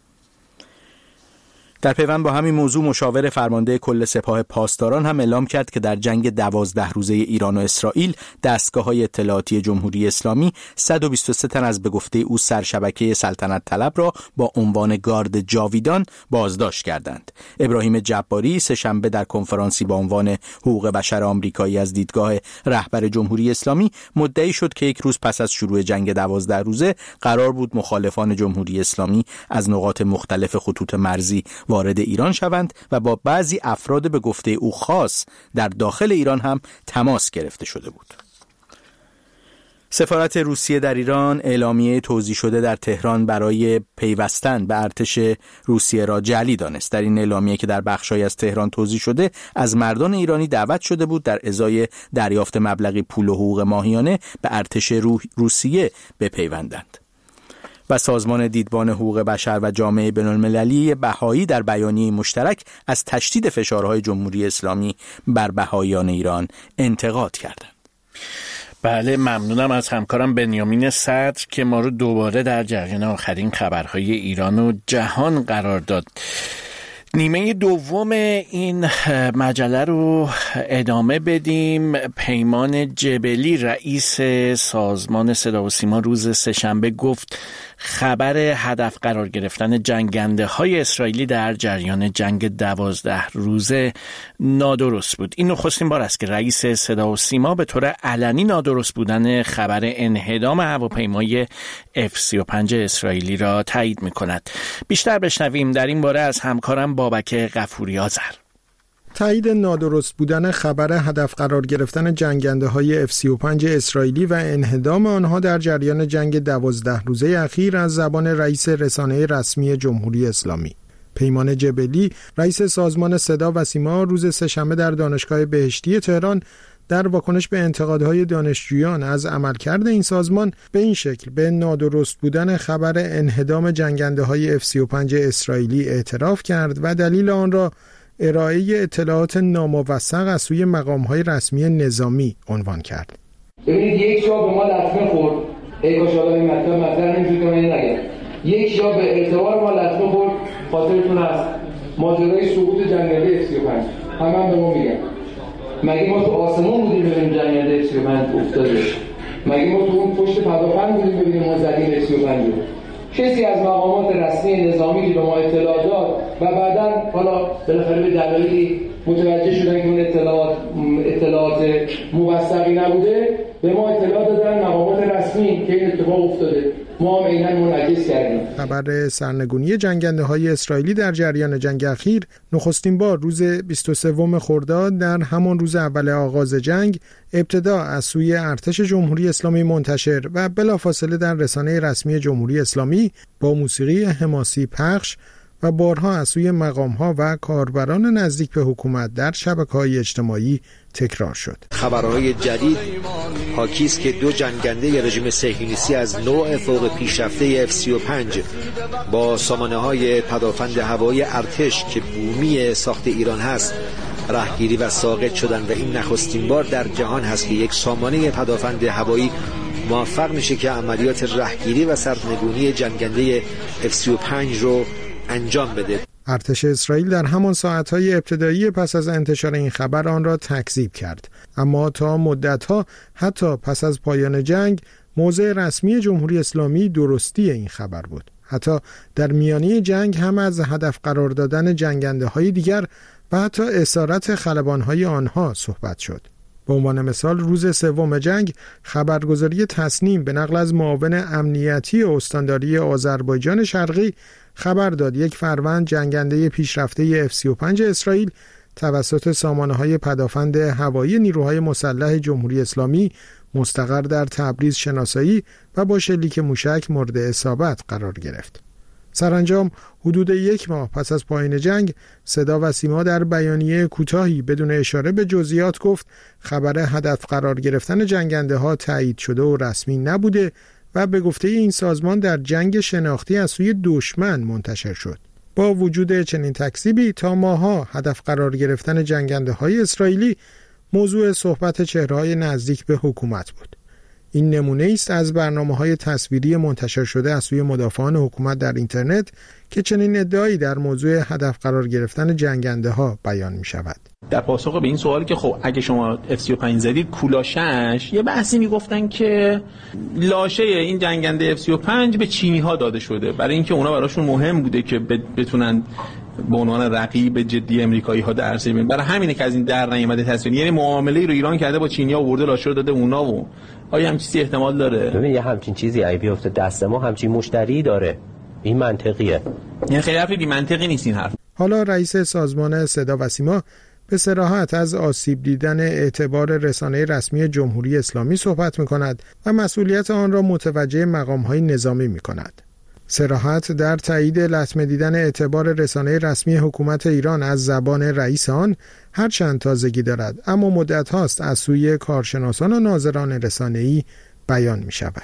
در پیوند با همین موضوع مشاور فرمانده کل سپاه پاسداران هم اعلام کرد که در جنگ 12 روزه ایران و اسرائیل دستگاه‌های اطلاعاتی جمهوری اسلامی 123 تن از به گفته او سرشبکه سلطنت طلب را با عنوان گارد جاویدان بازداشت کردند. ابراهیم جباری سه‌شنبه در کنفرانسی با عنوان حقوق بشر آمریکایی از دیدگاه رهبر جمهوری اسلامی مدعی شد که یک روز پس از شروع جنگ 12 روزه قرار بود مخالفان جمهوری اسلامی از نقاط مختلف خطوط مرزی وارد ایران شوند و با بعضی افراد به گفته او خاص در داخل ایران هم تماس گرفته شده بود. سفارت روسیه در ایران اعلامیه توزیع شده در تهران برای پیوستن به ارتش روسیه را جعلی دانست. در این اعلامیه که در بخش‌هایی از تهران توزیع شده از مردان ایرانی دعوت شده بود در ازای دریافت مبلغی پول و حقوق ماهیانه به ارتش روسیه بپیوندند. و سازمان دیدبان حقوق بشر و جامعه بین‌المللی بهایی در بیانیه مشترک از تشدید فشارهای جمهوری اسلامی بر بهاییان ایران انتقاد کردند. بله، ممنونم از همکارم بنیامین صدر که ما رو دوباره در جریان آخرین خبرهای ایران و جهان قرار داد. نیمه دوم این مجله رو ادامه بدیم. پیمان جبلی رئیس سازمان صدا و سیما روز سه‌شنبه گفت خبر هدف قرار گرفتن جنگنده های اسرائیلی در جریان جنگ 12 روزه نادرست بود. این نخستین بار است که رئیس صدا و سیما به طور علنی نادرست بودن خبر انهدام هواپیمای F-35 اسرائیلی را تایید می‌کند. بیشتر بشنویم در این باره از همکارم بابک غفوری آذر. تایید نادرست بودن خبر هدف قرار گرفتن جنگنده‌های F-35 اسرائیلی و انهدام آنها در جریان جنگ 12 روزه اخیر از زبان رئیس رسانه رسمی جمهوری اسلامی. پیمان جبلی رئیس سازمان صدا و سیما روز سه‌شنبه در دانشگاه بهشتی تهران در واکنش به انتقادهای دانشجویان از عملکرد این سازمان به این شکل به نادرست بودن خبر انهدام جنگنده‌های F-35 اسرائیلی اعتراف کرد و دلیل آن را ارائه اطلاعات ناموثق از سوی مقام‌های رسمی نظامی عنوان کرد. ببینید یک جا به ما لطمه خورد، ای کاش حالا این مطلب نمی‌شد که من نگم. یک جا به اعتبار ما لطمه خورد، خاطرتون هست ماجرای سقوط جنگنده F-35. همه به ما میگن مگه ما تو آسمون بودیم ببینیم جنگنده F-35 افتاده؟ مگه ما تو اون پشت پدافند بودیم ببینیم ما زدیم F-35 رو؟ کسی از مقامات رسمی نظامی که به ما اطلاع داد و بعداً حالا بالاخره به دلایلی متوجه شدن که اون اطلاعات موثقی نبوده، به ما اطلاع دادن مقامات رسمی رسمی که این اتفاق افتاده ما هم عیناً منعکس کردیم. خبر سرنگونی جنگنده‌های اسرائیلی در جریان جنگ اخیر نخستین بار روز 23 خرداد در همان روز اول آغاز جنگ ابتدا از سوی ارتش جمهوری اسلامی منتشر و بلافاصله در رسانه رسمی جمهوری اسلامی با موسیقی حماسی پخش و بارها از سوی مقام‌ها و کاربران نزدیک به حکومت در شبکه‌های اجتماعی تکرار شد. خبرهای جدید حاکی است که دو جنگنده رژیم صهیونیستی از نوع فوق پیشرفته F-35 با سامانه‌های پدافند هوایی ارتش که بومی ساخت ایران هست رهگیری و ساقط شدند و این نخستین بار در جهان هست که یک سامانه پدافند هوایی موفق میشه که عملیات رهگیری و سرنگونی جنگنده F-35 رو انجام بده. ارتش اسرائیل در همان ساعتهای ابتدایی پس از انتشار این خبر آن را تکذیب کرد، اما تا مدتها حتی پس از پایان جنگ موضع رسمی جمهوری اسلامی درستی این خبر بود. حتی در میانه جنگ هم از هدف قرار دادن جنگنده‌های دیگر و حتی اسارت خلبان‌های آنها صحبت شد. به عنوان مثال روز سوم جنگ خبرگزاری تصنیم به نقل از معاون امنیتی استانداری آذربایجان شرقی خبر داد یک فروند جنگنده پیشرفته F-35 اسرائیل توسط سامانه‌های پدافند هوایی نیروهای مسلح جمهوری اسلامی مستقر در تبریز شناسایی و با شلیک موشک مورد اصابت قرار گرفت. سرانجام حدود یک ماه پس از پایان جنگ صدا و سیما در بیانیه کوتاهی بدون اشاره به جزئیات گفت خبر هدف قرار گرفتن جنگنده ها تایید شده و رسمی نبوده و به گفته این سازمان در جنگ شناختی از سوی دشمن منتشر شد. با وجود چنین تکذیبی تا ماها هدف قرار گرفتن جنگنده های اسرائیلی موضوع صحبت چهره‌های نزدیک به حکومت بود. این نمونه است از برنامه‌های تصویری منتشر شده از سوی مدافعان حکومت در اینترنت که چنین ادعایی در موضوع هدف قرار گرفتن جنگنده‌ها بیان می‌شود. در پاسخ به این سوالی که خب اگه شما F-35 زدید کولاشش یه بحثی میگفتن که لاشه این جنگنده F-35 به چینی‌ها داده شده برای اینکه اونا براشون مهم بوده که بتونن به عنوان رقیب جدی امریکایی‌ها در عرصه ببینن. برای همینه که از این در نیامده تصویر، یعنی معامله‌ای رو ایران کرده با چینی‌ها، آورده لاشه رو داده اونا. و آیا همین چیزی احتمال داره؟ ببین یه همچین چیزی ای بیفته دست ما، همچین مشتری داره، این منطقیه. یعنی خیلی حرف بی منطقی نیست این حرف. حالا رئیس سازمان صدا و سیما به صراحت از آسیب دیدن اعتبار رسانه رسمی جمهوری اسلامی صحبت می‌کند و مسئولیت آن را متوجه مقام‌های نظامی می‌کند. صراحت در تایید لطمه دیدن اعتبار رسانه رسمی حکومت ایران از زبان رئیس آن هرچند تازگی دارد، اما مدت هاست از سوی کارشناسان و ناظران رسانه‌ای بیان می شود.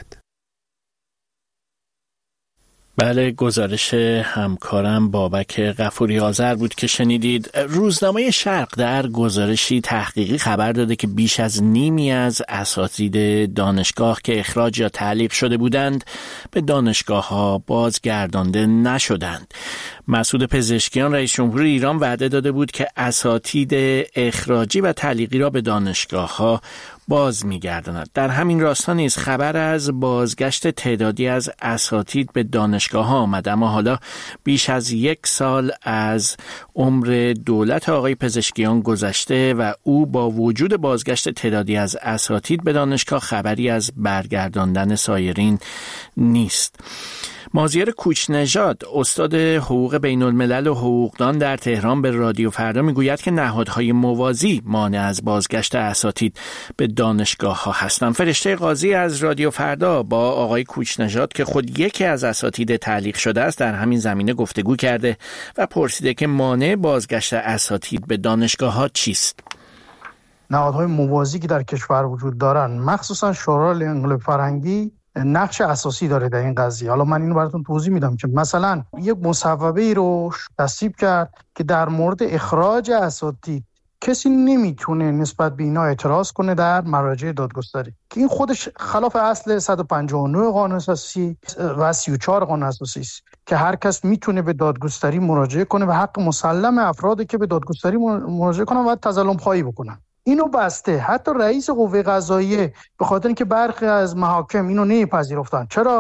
بله، گزارش همکارم بابک غفوری آذر بود که شنیدید. روزنامه شرق در گزارشی تحقیقی خبر داده که بیش از نیمی از اساتید دانشگاه که اخراج یا تعلیق شده بودند به دانشگاه‌ها بازگردانده نشدند. مسعود پزشکیان رئیس جمهور ایران وعده داده بود که اساتید اخراجی و تعلیقی را به دانشگاه‌ها باز می‌گرداند. در همین راستا نیز خبر از بازگشت تعدادی از اساتید به دانشگاه‌ها آمد، اما حالا بیش از 1 سال از عمر دولت آقای پزشکیان گذشته و او با وجود بازگشت تعدادی از اساتید به دانشگاه خبری از برگرداندن سایرین نیست. مازیار کوچنژاد استاد حقوق بین الملل و حقوقدان در تهران به رادیو فردا میگوید که نهادهای موازی مانع از بازگشت اساتید به دانشگاه ها هستند. فرشته قاضی از رادیو فردا با آقای کوچنژاد که خود یکی از اساتید تعلیق شده است در همین زمینه گفتگو کرده و پرسیده که مانع بازگشت اساتید به دانشگاه ها چیست؟ نهادهای موازی که در کشور وجود دارن، مخصوصا شورای انقلاب فرهنگی نقش اساسی داره در این قضیه. حالا من اینو براتون توضیح میدم که مثلا یک مصوبه رو تصویب کرد که در مورد اخراج اساتید کسی نمیتونه نسبت به اینا اعتراض کنه در مراجع دادگستری، که این خودش خلاف اصل 159 قانون اساسی و 34 قانون اساسی است که هر کس میتونه به دادگستری مراجعه کنه و حق مسلم افرادی که به دادگستری مراجعه کنن و تظلم خواهی بکنن. اینو بسته حتی رئیس قوه قضاییه به خاطر اینکه برخی از محاکم اینو نمیپذیرفتن. چرا؟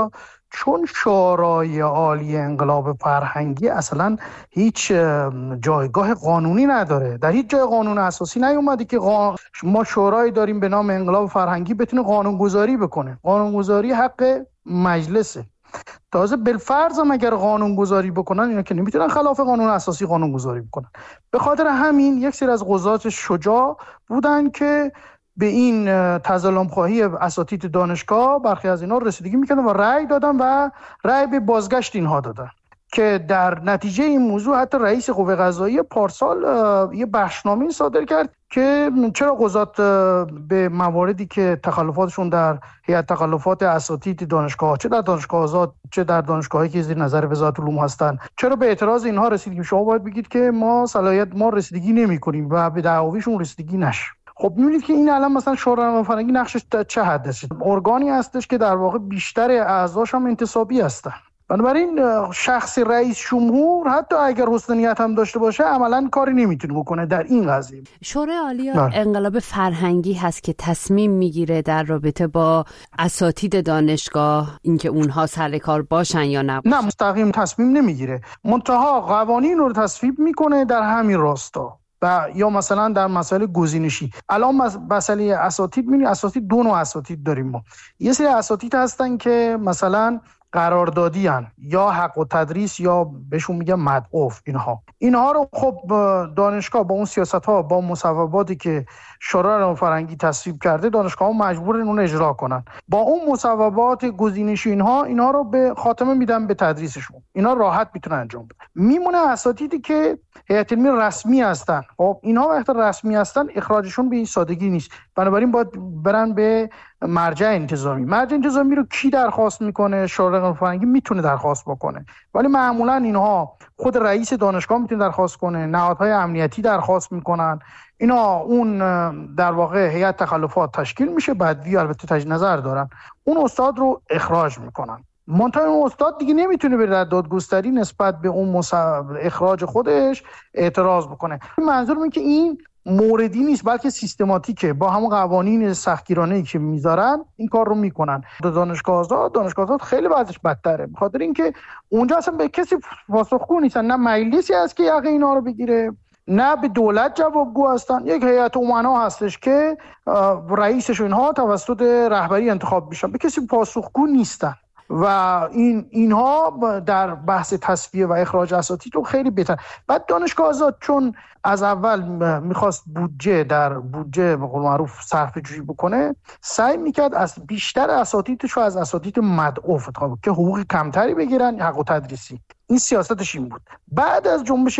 چون شورای عالی انقلاب فرهنگی اصلا هیچ جایگاه قانونی نداره، در هیچ جای قانون اساسی نیومده که ما شورایی داریم به نام انقلاب فرهنگی بتونه قانونگذاری بکنه. قانونگذاری حق مجلسه. تازه بالفرض هم اگر قانونگذاری بکنن، اینا که نمیتونن خلاف قانون اساسی قانونگذاری بکنن. به خاطر همین یک سری از قضات شجاع بودن که به این تظلم‌خواهی اساتید دانشگاه برخی از اینا رسیدگی میکنن و رأی دادن و رأی به بازگشت اینها دادن، که در نتیجه این موضوع حتی رئیس قوه قضاییه پارسال یه بخشنامه صادر کرد که چرا قضات به مواردی که تخلفاتشون در هیئت تخلفات اساتید دانشگاه، چه در دانشگاه آزاد چه در دانشگاهایی که زیر نظر وزارت علوم هستن، چرا به اعتراض اینها رسیدگی؟ شما باید بگید که ما رسیدگی نمی‌کنیم و به دعاویشون رسیدگی نشه. خب می‌بینید که این الان مثلا شورای فرهنگی نقشش چه حد است؟ ارگانی هستش که در واقع بیشتر اعضاش هم انتصابی هستن. بنابراین شخص رئیس جمهور حتی اگر حسن نیت هم داشته باشه عملاً کاری نمیتونه بکنه در این قضیه. شورای عالی انقلاب فرهنگی هست که تصمیم میگیره در رابطه با اساتید دانشگاه اینکه اونها سر کار باشن یا نباشن. نه، مستقیم تصمیم نمیگیره، منتها قوانین رو تصویب میکنه در همین راستا. و یا مثلا در مسائل گزینشی، الان مسئله اساتید می‌بینید اساتید دو نوع اساتید داریم ما. یه سری اساتید هستن که مثلا قراردادی هن یا حق و تدریس یا بهشون میگن مدعوف. اینها رو خب دانشگاه با اون سیاست‌ها با مصوباتی که شورای فرهنگی تصویب کرده دانشگاه‌ها مجبورن اون اجرا کنن. با اون مصوبات گزینشی اینها رو به خاتمه میدن به تدریسشون. اینا راحت میتونن انجام بدن. میمونه اساتیدی که هیئت علمی رسمی هستن. خب اینها وقتی رسمی هستن اخراجشون به این سادگی نیست. بنابراین باید برن به مرجع انتظامی. مرجع انتظامی رو کی درخواست میکنه؟ شورای فرهنگی میتونه درخواست بکنه، ولی معمولا اینها خود رئیس دانشگاه میتونه درخواست کنه، نهادهای امنیتی درخواست میکنن. اینا اون در واقع هیئت تخلفات تشکیل میشه، بعدی البته تجدید نظر دارن، اون استاد رو اخراج میکنن. منتها اون استاد دیگه نمیتونه به دادگستری نسبت به اون اخراج خودش اعتراض بکنه. منظورم اینه که این موردی نیست بلکه سیستماتیکه، با همون قوانین سختگیرانه‌ای که میذارن این کار رو میکنن. دانشگاه آزاد خیلی وضعش بدتره، به خاطر اینکه اونجا اصلا به کسی پاسخگو نیستن، نه مجلسی هست که یقه اینا رو بگیره، نه به دولت جوابگو هستن. یک هیئت امنا هستش که رئیسش اینها توسط رهبری انتخاب میشن، به کسی پاسخگو نیستن. و اینها در بحث تصفیه و اخراج اساتید رو خیلی بهتر. بعد دانشگاه آزاد چون از اول میخواست بودجه به قول معروف صرفه جویی بکنه، سعی میکرد از بیشتر اساتیدش رو از اساتید مدعوف انتخاب که حقوق کمتری بگیرن، حق و تدریسی. این سیاستش این بود. بعد از جنبش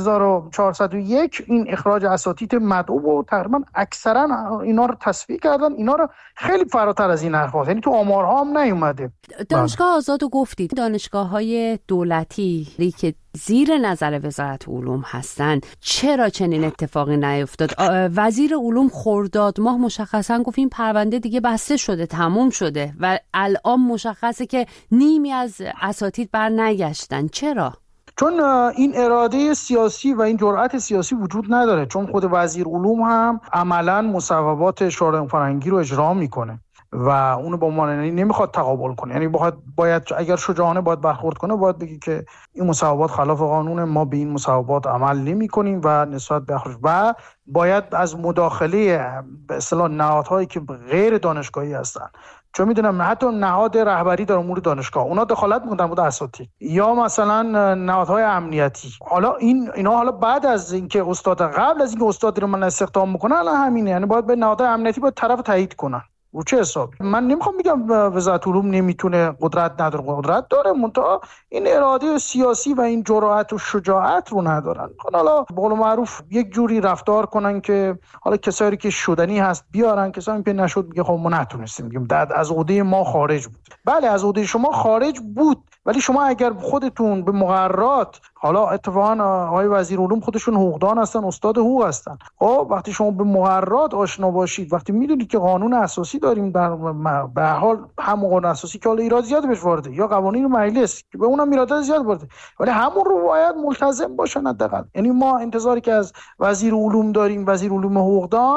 1401 این اخراج اساتید مدعو و تقریبا اکثرا اینا رو تصفیه کردن. اینا رو خیلی فراتر از این حرفا، یعنی تو آمارها هم نیومده. دانشگاه آزاد رو گفتید، دانشگاه‌های دولتی که زیر نظر وزارت علوم هستن چرا چنین اتفاقی نیفتاد؟ وزیر علوم خرداد ماه مشخصا گفت این پرونده دیگه بسته شده، تموم شده و الان مشخصه که نیمی از اساتید بر نگشتن. چرا؟ چون این اراده سیاسی و این جرأت سیاسی وجود نداره، چون خود وزیر علوم هم عملاً مصوبات شورای فرهنگی رو اجرا میکنه و اونو با مانعنی نمیخواد تقابل کنه. یعنی باید اگر شجاعانه باید برخورد کنه، باید بگی که این مصوبات خلاف قانونه، ما به این مصوبات عمل نمی‌کنیم و نسبت به اخراج و باید از مداخله به اصطلاح نهادهایی که غیر دانشگاهی هستن، چون میدونم حتی نهاد رهبری در امور دانشگاه اونا دخالت میکنن بود اساتید، یا مثلا نهادهای امنیتی. حالا اینا حالا بعد از اینکه استاد قبل از اینکه استاد رو من استخدام میکنن الان همینه، یعنی باید به نهادهای امنیتی باید طرف تایید کنن. رو چه حسابی؟ من نمیخوام بگم وزارت علوم نمیتونه، قدرت نداره، قدرت داره، منتها این اراده سیاسی و این جرأت و شجاعت رو ندارن. حالا به قول معروف یک جوری رفتار کنن که حالا کسایی که شدنی هست بیارن، کسایی که نشد میگه خب ما نتونستیم، میگیم از عهده ما خارج بود. بله از عهده شما خارج بود، ولی شما اگر خودتون به مقررات، حالا اتفاقا آقای وزیر علوم خودشون حقوقدان هستن، استاد حقوق هستن، خب وقتی شما به مقررات آشنا باشید، وقتی میدونید که قانون اساسی داریم، به حال همون قانون اساسی که حالا ایراد زیاد بهش وارده، یا قوانین مجلس که به اونم ایراد زیاد وارده، ولی همون رو باید ملتزم باشن حداقل. یعنی ما انتظاری که از وزیر علوم داریم، وزیر علوم حقوقدان،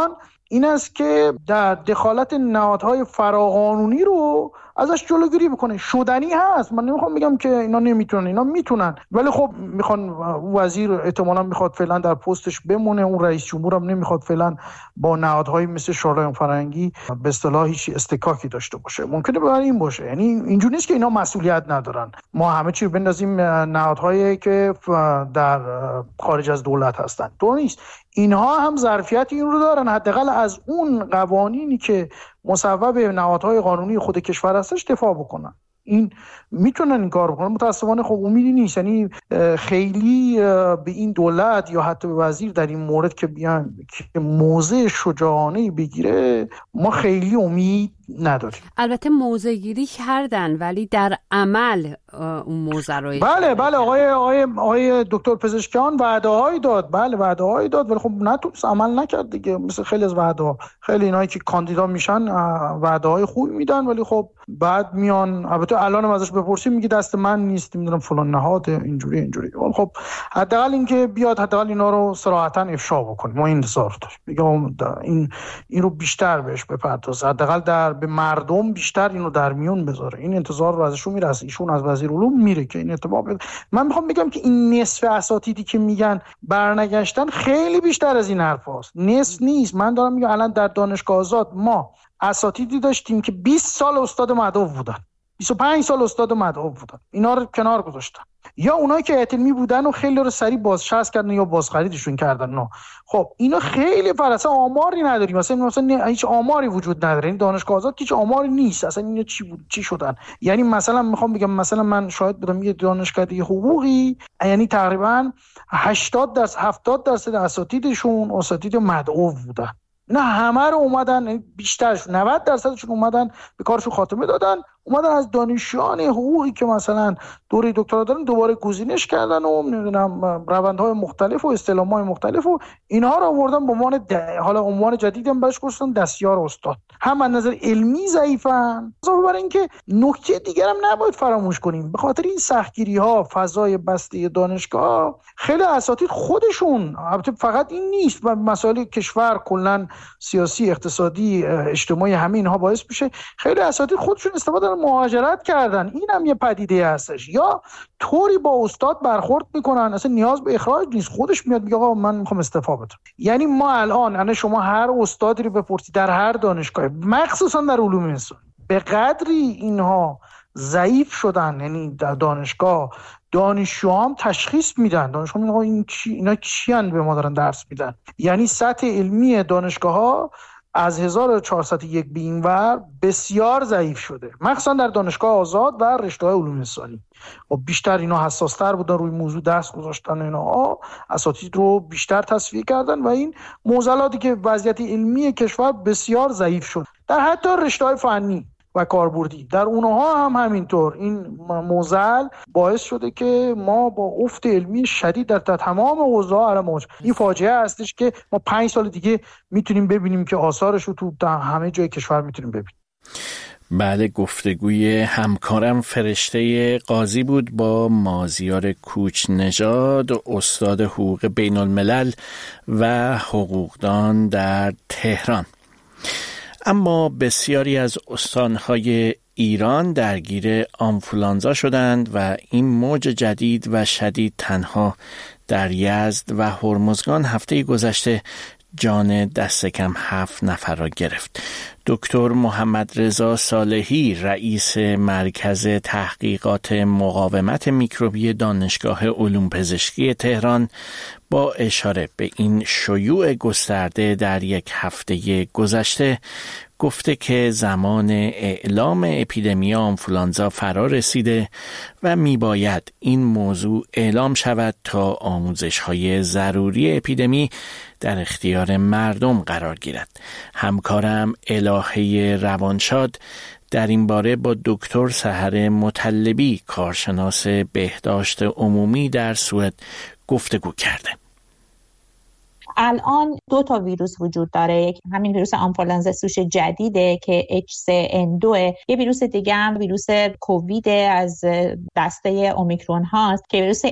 این است که در دخالت نهادهای فراقانونی رو ازش جلوگیری بکنه. شدنی هست، من نمیخوام بگم که اینا نمیتونن، اینا میتونن، ولی خب میخوان وزیر احتمالاً میخواد فعلا در پستش بمونه، اون رئیس جمهور هم نمیخواد فعلا با نهادهای مثل شورای فرهنگی به اصطلاح هیچ استکاکی داشته باشه. ممکنه برای این باشه، یعنی اینجوری نیست که اینا مسئولیت ندارن، ما همه چی بندازیم نهادهایی که در خارج از دولت هستن. تو نیست، اینها هم ظرفیت این رو دارن، حداقل از اون قوانینی که مصوب نهادهای قانونی خود کشور هستش دفاع بکنن. این میتونن این کار بکنن. متاسفانه خب امیدی نیست، یعنی خیلی به این دولت یا حتی به وزیر در این مورد که بیان که موضع شجاعانه بگیره ما خیلی امید نداریم. البته موضع گیری کردن ولی در عمل اون موضع رو بله آقای دکتر پزشکیان وعده‌هایی داد، وعده‌هایی داد ولی خب نتونست عمل نکرد دیگه. مثل خیلی از وعده‌ها، خیلی اینایی که کاندیدا میشن وعده‌های خوبی میدن ولی خب بعد میان، البته الان ازش بپرسیم میگه دست من نیست، میدونم فلان نهاد اینجوری. خب حداقل اینکه بیاد حداقل اینا رو صراحتاً افشا بکنیم. ما انتظار داریم این رو بیشتر بهش بپردازه، حداقل به مردم بیشتر اینو در میون بذاره. این انتظار رو ازشون میرسه، ایشون از وزیر علوم میره که این اتفاق بیفته. من میخوام بگم که این نصف اساتیدی که میگن برنگشتن خیلی بیشتر از این حرفاست، نصف نیست. من دارم میگم الان در دانشگاه آزاد ما اساتیدی داشتیم که 20 سال استاد مدعو بودن، 25 سال استاد مدعو بودن، اینا رو کنار گذاشتن، یا اونایی که علمی بودن و خیلی رو سریع بازنشست کردن یا بازخریدشون کردن. نه خب اینا خیلی اصلا آماری نداریم، مثلا هیچ آماری وجود نداره. این دانشگاه آزاد هیچ آماری نیست اصلا اینا چی شدن. یعنی مثلا میخوام بگم، مثلا من شاید بدم یه دانشکده حقوقی، یعنی تقریبا 80% اساتیدشون اساتید مدعو بودن، نه همه رو اومدن، بیشترشون 90% اومدن به کارشون خاتمه دادن، اومدن از دانشجویان حقوقی که مثلا دوره دکترا دارن دوباره گزینش کردن و نمیدونم روندهای مختلف و استعلام‌های مختلف و اینها رو آوردن به عنوان حالا عنوان جدیدی هم بهش گذاشتن دستیار استاد. هم از نظر علمی ضعیفن، اضافه بر اینکه نکته دیگر هم نباید فراموش کنیم، به خاطر این سختگیری‌ها فضای بسته دانشگاه خیلی اساتید خودشون، البته فقط این نیست، مسائل کشور کلا سیاسی، اقتصادی، اجتماعی، همه اینها باعث میشه خیلی اساتید خودشون استفاده مهاجرت کردن. این هم یه پدیده هستش، یا طوری با استاد برخورد میکنن اصلا نیاز به اخراج نیست، خودش میاد میگه آقا من میخوام استعفا بدم. یعنی ما الان شما هر استادی رو بپرسید در هر دانشگاه، مخصوصا در علوم انسانی، به قدری اینها ضعیف شدن، یعنی در دانشگاه دانشجوها هم تشخیص میدن، دانشجوها میگن اینا چیان به ما دارن درس میدن. یعنی سطح علمی دانشگاه‌ها از 1401 به این ور بسیار ضعیف شده، مخصوصا در دانشگاه آزاد و رشته‌های علوم انسانی. و بیشتر اینا حساس‌تر بودن، روی موضوع دست گذاشتن، اینا اساتید رو بیشتر تصفیه کردن و این معضلاتی که وضعیت علمی کشور بسیار ضعیف شد در حتی رشته‌های فنی و کاربردی، در اونها هم همینطور این معضل باعث شده که ما با افت علمی شدید در تمام حوزه‌ها الان مواجه. این فاجعه هستش که ما 5 سال دیگه میتونیم ببینیم که آثارش رو تو همه جای کشور میتونیم ببینیم. بله، گفتگوی همکارم فرشته قاضی بود با مازیار کوچ‌نژاد، استاد حقوق بین الملل و حقوقدان در تهران. اما بسیاری از استانهای ایران درگیر آنفولانزا شدند و این موج جدید و شدید تنها در یزد و هرمزگان هفته گذشته جان دست کم 7 نفر را گرفت. دکتر محمد رضا صالحی، رئیس مرکز تحقیقات مقاومت میکروبی دانشگاه علوم پزشکی تهران، با اشاره به این شیوع گسترده در یک هفته گذشته گفته که زمان اعلام اپیدمی آنفولانزا فرا رسیده و میباید این موضوع اعلام شود تا آموزش‌های ضروری اپیدمی در اختیار مردم قرار گیرد. همکارم الهه روانشاد در این باره با دکتر سحر مطلبی، کارشناس بهداشت عمومی در سوئد، گفتگو کرده. الان 2 تا ویروس وجود داره. یک همین ویروس آنفولانزا سوش جدیده که H3N2، یه ویروس دیگه هم ویروس کووید از دسته اومیکرون هاست که ویروس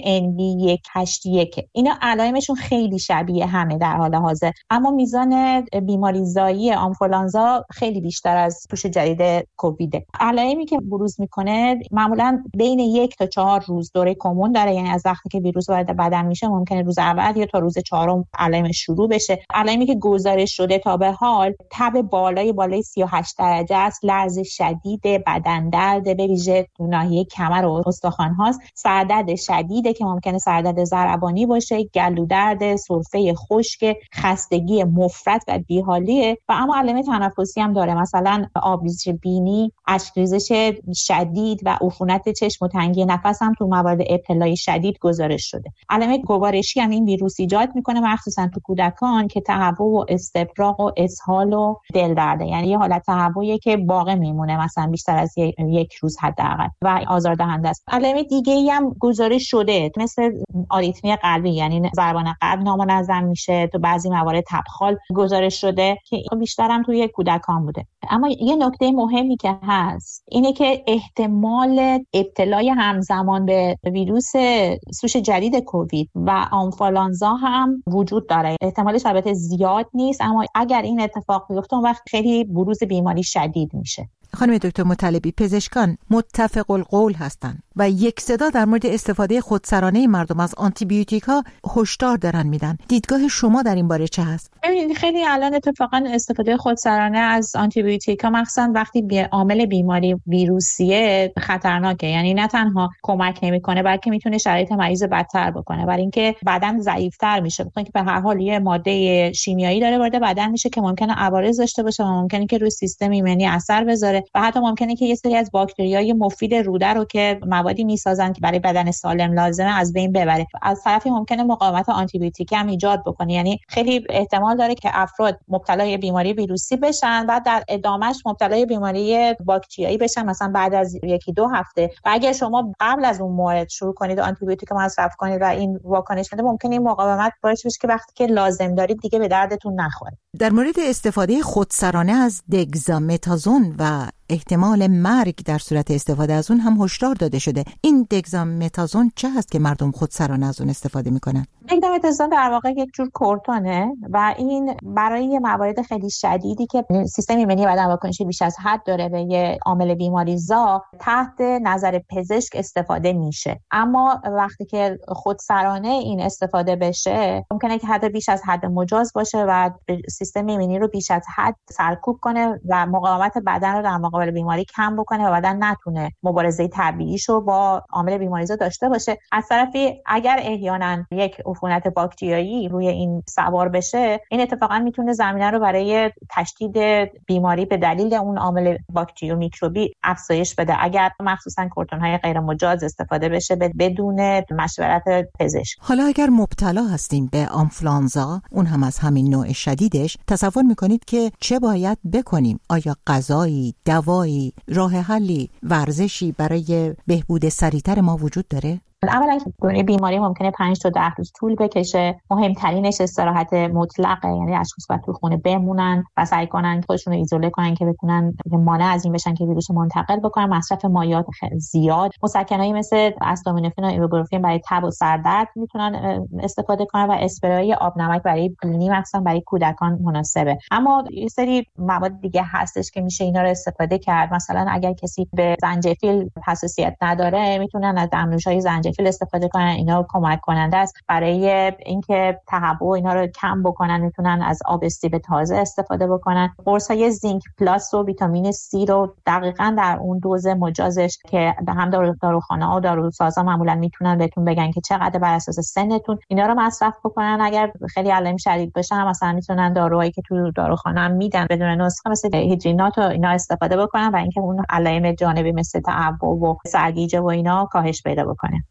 NV181. اینا علائمشون خیلی شبیه همه در حال حاضر، اما میزان بیماریزایی آنفولانزا خیلی بیشتر از سوش جدید کوویده. علائمی که بروز میکنه معمولا بین 1 تا 4 روز دوره کمون داره، یعنی از وقتی که ویروس وارد بدن میشه ممکنه روز اول یا تا روز 4 علائم شروع بشه. علائمی که گزارش شده تا به حال تب بالای 38 درجه است، لرز شدید، بدن درد به ویژه ناحیه کمر و استخوان هاست، سردرد شدیده که ممکنه سردرد ضربانی باشه، گلو درد، سرفه خشک، خستگی مفرط و بیحالیه. و اما علائم تنفسی هم داره، مثلا آبریزش بینی، اشک‌ریزش شدید و عفونت چشم و تنگی نفس هم تو موارد ابتلای شدید گزارش شده. علائم گوارشی هم این ویروس ایجاد میکنه، مخصوصا تو کودکان، که تهوع و استفراغ و اسهال و دل درده، یعنی یه حالت تهوعی که باقی میمونه مثلا بیشتر از 1 روز حداقل و آزاردهنده است. علائم دیگه‌ای هم گزارش شده مثل آریتمی قلبی، یعنی ضربان قلب نامنظم میشه، تو بعضی موارد تبخال گزارش شده که بیشتر هم توی کودکان بوده. اما یه نکته مهمی که هست اینه که احتمال ابتلای همزمان به ویروس سوش جدید کووید و آنفولانزا هم وجود داره. احتمالش البته زیاد نیست، اما اگر این اتفاق بیفته اون وقت خیلی بروز بیماری شدید میشه. خانم دکتر مطلبی، پزشکان متفق القول هستند و یک صدا در مورد استفاده خودسرانه مردم از آنتیبیوتیک‌ها هشدار دارن میدن. دیدگاه شما در این باره چه هست؟ ببینید خیلی الان اتفاقا استفاده خودسرانه از آنتیبیوتیک‌ها مخصوصا وقتی عامل بیماری ویروسیه خطرناکه، یعنی نه تنها کمک نمیکنه بلکه میتونه شرایط مریض بدتر بکنه، برای اینکه بدن ضعیف‌تر میشه، بخاطر اینکه به هر حال یه ماده شیمیایی داره وارد بدن میشه که ممکنه عوارض داشته باشه و ممکنه که روی سیستم ایمنی اثر بذاره و حتی ممکنه که یه سری از باکتریای مفید روده رو که موادی میسازن که برای بدن سالم لازمه از بین ببره. از طرفی ممکنه مقاومت آنتیبیوتیکی هم ایجاد بکنه، یعنی خیلی احتمال داره که افراد مبتلای بیماری ویروسی بشن و در ادامهش مبتلای بیماری باکتریایی بشن مثلا بعد از 1-2 هفته. و اگر شما قبل از اون مورد شروع کنید آنتیبیوتیک مصرف کنید و این واکنش بده، ممکنه این مقاومت باعث بشه که وقتی که لازم دارید دیگه به دردتون نخوره. در مورد استفاده خودسرانه از دگزامتازون و احتمال مرگ در صورت استفاده از اون هم هشدار داده شده. این دگزامتازون چه هست که مردم خودسرانه از اون استفاده میکنن؟ دگزامتازون در واقع یک جور کورتونه و این برای موارد خیلی شدیدی که سیستم ایمنی بدن واکنش بیش از حد داره به یه عامل بیماریزا تحت نظر پزشک استفاده میشه. اما وقتی که خودسرانه این استفاده بشه ممکنه که حتی بیش از حد مجاز باشه و سیستم ایمنی رو بیش از حد سرکوب کنه و مقاومت بدن رو در مقابل بیماری کم بکنه و بدن نتونه مبارزه طبیعیشو با عامل بیماریزا داشته باشه. از طرفی اگر احیانا یک عفونت باکتریایی روی این سوار بشه، این اتفاقا میتونه زمینه رو برای تشدید بیماری به دلیل اون عامل باکتری و میکروبی افزایش بده اگر مخصوصا کورتون‌های غیر مجاز استفاده بشه بدون مشورت پزشک. حالا اگر مبتلا هستیم به آنفولانزا، اون هم از همین نوع شدیدش، تصور میکنید که چه باید بکنیم؟ آیا غذایی، دوایی، راه حلی، ورزشی برای بهبود سریعتر ما وجود داره؟ اولا که بیماری ممکنه 5 تا 10 روز طول بکشه. مهمترینش استراحت مطلقه، یعنی اشخاص باید تو خونه بمونن و سعی کنن خودشون رو ایزوله کنن که بتونن مانع از این بشن که ویروس منتقل بکنن. مصرف مایعات زیاد، مسکنایی مثل استامینوفن و ایبوپروفن برای تب و سردرد میتونن استفاده کنن و اسپری آب نمک برای بینی مثلا برای کودکان مناسبه. اما یه سری مواد دیگه هستش که میشه اینا رو استفاده کرد. مثلا اگر کسی به زنجفیل حساسیت نداره میتونن از دمنوش‌های زنجفیل استفاده کنن. اینا کمک کننده است برای اینکه تهوع اینا رو کم بکنن. میتونن از آب استیو تازه استفاده بکنن. قرص‌های زینک پلاس و ویتامین C رو دقیقاً در اون دوز مجازش که هم داروخانه‌ها و داروسازا معمولاً میتونن بهتون بگن که چقدر بر اساس سنتون اینا رو مصرف بکنن. اگر خیلی علائم شدید باشه مثلا میتونن داروهایی که تو داروخانه هم میدن بدون نسخه مثل هیدرینات و اینا استفاده بکنن و اینکه اون علائم جانبی مثل تهوع و سرگیجه و اینا کاهش پیدا بکنه.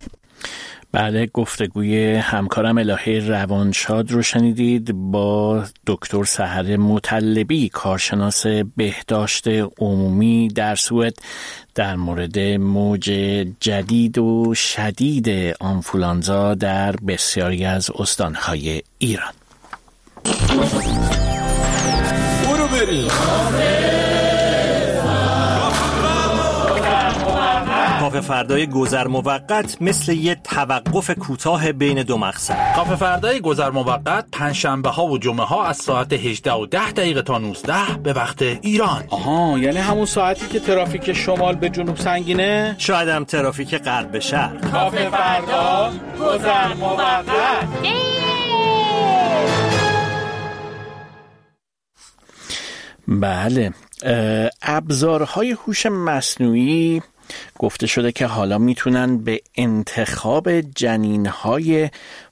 بله، گفتگوی همکارم الهه روانشاد رو شنیدید با دکتر سحر مطلبی، کارشناس بهداشت عمومی در سوئد، در مورد موج جدید و شدید آنفولانزا در بسیاری از استانهای ایران. برو بریم. کافه فردای گذر موقت مثل یه توقف کوتاه بین دو مقصد. کافه فردای گذر موقت پنجشنبه ها و جمعه ها از ساعت 18:10 تا 19 به وقت ایران. آها، یعنی همون ساعتی که ترافیک شمال به جنوب سنگینه؟ شاید هم ترافیک غرب به شرق. کافه فردا گذر موقت. بله، ابزارهای هوش مصنوعی گفته شده که حالا میتونن به انتخاب جنینهای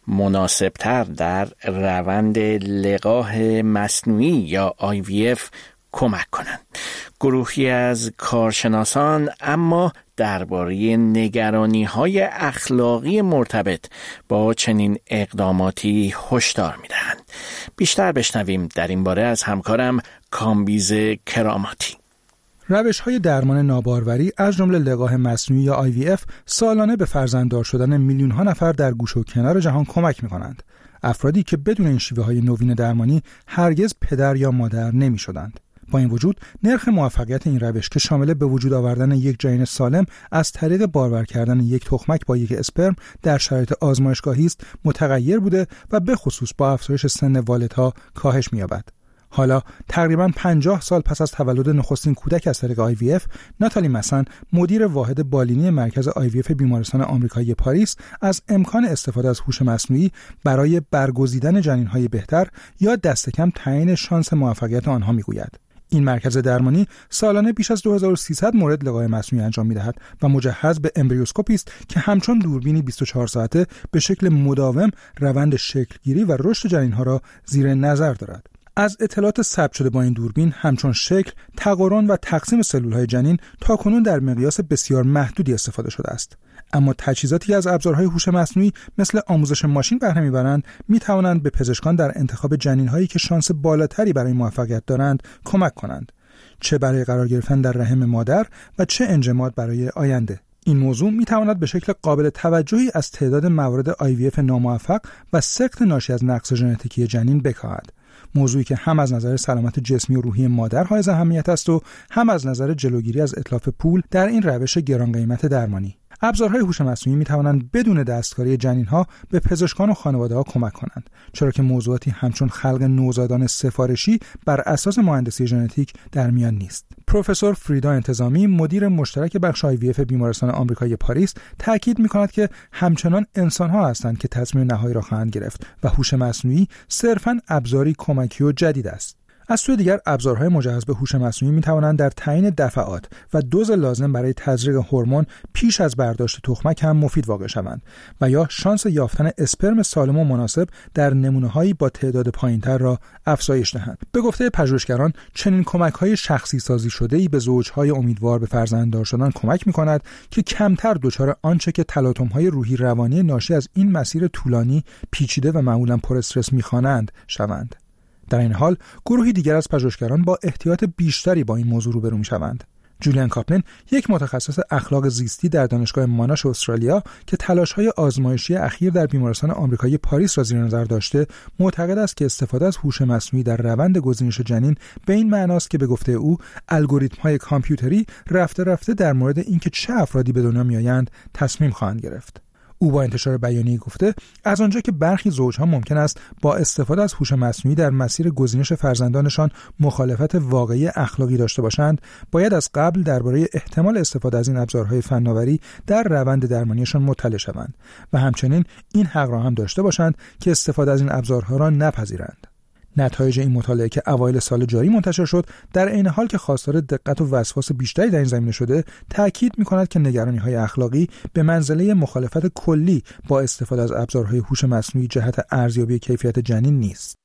مناسبتر در روند لقاح مصنوعی یا IVF کمک کنند. گروهی از کارشناسان اما درباره نگرانی‌های اخلاقی مرتبط با چنین اقداماتی هشدار می‌دهند. بیشتر بشنویم در این باره از همکارم کامبیز کراماتی. روش‌های درمان ناباروری از جمله لقاح مصنوعی یا IVF سالانه به فرزنددار شدن میلیون‌ها نفر در گوشه و کنار جهان کمک می‌کنند. افرادی که بدون این شیوه‌های نوین درمانی هرگز پدر یا مادر نمی‌شدند. با این وجود نرخ موفقیت این روش که شامل به وجود آوردن یک جنین سالم از طریق بارور کردن یک تخمک با یک اسپرم در شرایط آزمایشگاهی است متغیر بوده و به خصوص با افزایش سن والدها کاهش می‌یابد. حالا تقریباً 50 سال پس از تولد نخستین کودک از طریق IVF، ناتالی مسن، مدیر واحد بالینی مرکز IVF بیمارستان آمریکایی پاریس، از امکان استفاده از هوش مصنوعی برای برگزیدن جنین‌های بهتر یا دست کم تعیین شانس موفقیت آنها میگوید. این مرکز درمانی سالانه بیش از 2300 مورد لقاح مصنوعی انجام می‌دهد و مجهز به امبریوسکوپی است که همچون دوربینی 24 ساعته به شکل مداوم روند شکلگیری و رشد جنین‌ها را زیر نظر دارد. از اطلاعات ثبت شده با این دوربین همچون شکل، تقارن و تقسیم سلول‌های جنین تاکنون در مقیاس بسیار محدودی استفاده شده است. اما تجهیزاتی از ابزارهای هوش مصنوعی مثل آموزش ماشین بهره می‌برند می‌توانند به پزشکان در انتخاب جنین‌هایی که شانس بالاتری برای موفقیت دارند کمک کنند، چه برای قرار گرفتن در رحم مادر و چه انجماد برای آینده. این موضوع می‌تواند به شکل قابل توجهی از تعداد موارد IVF ناموفق و سقط ناشی از نقص ژنتیکی جنین بکاهد. موضوعی که هم از نظر سلامت جسمی و روحی مادر حائز اهمیت است و هم از نظر جلوگیری از اتلاف پول در این روش گران قیمت درمانی. ابزارهای هوش مصنوعی می‌توانند بدون دستکاری جنین‌ها به پزشکان و خانواده‌ها کمک کنند، چرا که موضوعاتی همچون خلق نوزادان سفارشی بر اساس مهندسی ژنتیک در میان نیست. پروفسور فریدا انتظامی، مدیر مشترک بخش IVF بیمارستان آمریکایی پاریس، تاکید می‌کند که همچنان انسان‌ها هستند که تصمیم نهایی را خواهند گرفت و هوش مصنوعی صرفاً ابزاری کمکی و جدید است. از سوی دیگر ابزارهای مجهز به هوش مصنوعی می‌توانند در تعیین دفعات و دوز لازم برای تزریق هورمون پیش از برداشت تخمک هم مفید واقع شوند و یا شانس یافتن اسپرم سالم و مناسب در نمونه‌هایی با تعداد پایین‌تر را افزایش دهند. به گفته پژوهشگران، چنین کمک‌های شخصی سازی شده‌ای به زوج‌های امیدوار به فرزنددار شدن کمک می‌کند که کمتر دچار آنچه که تلاطم‌های روحی روانی ناشی از این مسیر طولانی، پیچیده و معمولاً پر استرس می‌خوانند شوند. در این حال گروهی دیگر از پژوهشگران با احتیاط بیشتری با این موضوع روبرو می‌شوند. جولیان کاپلن، یک متخصص اخلاق زیستی در دانشگاه ماناش استرالیا که تلاش‌های آزمایشی اخیر در بیمارستان آمریکایی پاریس را زیر نظر داشته، معتقد است که استفاده از هوش مصنوعی در روند گزینش جنین به این معناست که به گفته او الگوریتم‌های کامپیوتری رفته رفته در مورد اینکه چه افرادی به دنیا می‌آیند تصمیم خواهند گرفت. او با انتشار بیانیه‌ای گفته از آنجا که برخی زوجها ممکن است با استفاده از هوش مصنوعی در مسیر گزینش فرزندانشان مخالفت واقعی اخلاقی داشته باشند، باید از قبل درباره احتمال استفاده از این ابزارهای فناوری در روند درمانیشان مطلع شوند و همچنین این حق را هم داشته باشند که استفاده از این ابزارها را نپذیرند. نتایج این مطالعه که اوایل سال جاری منتشر شد، در عین حال که خواستار دقت و وسواس بیشتری در این زمینه شده، تاکید می‌کند که نگرانی‌های اخلاقی به منزله مخالفت کلی با استفاده از ابزارهای هوش مصنوعی جهت ارزیابی کیفیت جنین نیست.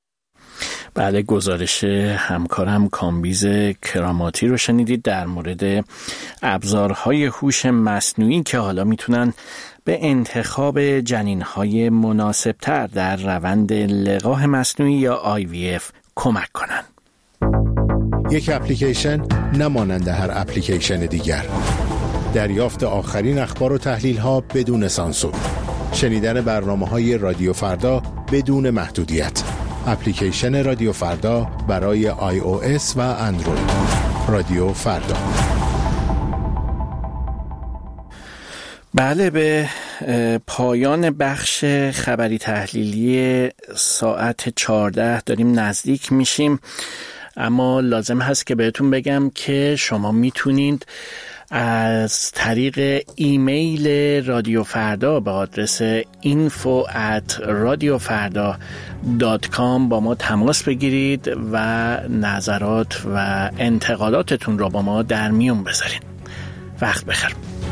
بله، گزارش همکارم کامبیز کراماتی رو شنیدید در مورد ابزارهای هوش مصنوعی که حالا میتونن به انتخاب جنین‌های مناسبتر در روند لقاح مصنوعی یا IVF کمک کنن. یک اپلیکیشن نمانند هر اپلیکیشن دیگر. دریافت آخرین اخبار و تحلیل‌ها بدون سانسور. شنیدن برنامه‌های رادیو فردا بدون محدودیت. اپلیکیشن رادیو فردا برای iOS و اندروید. رادیو فردا. بله، به پایان بخش خبری تحلیلی ساعت 14 داریم نزدیک میشیم، اما لازم هست که بهتون بگم که شما میتونید از طریق ایمیل رادیو فردا به آدرس info@radiofarda.com با ما تماس بگیرید و نظرات و انتقاداتتون را با ما در میون بذارید. وقت بخیر.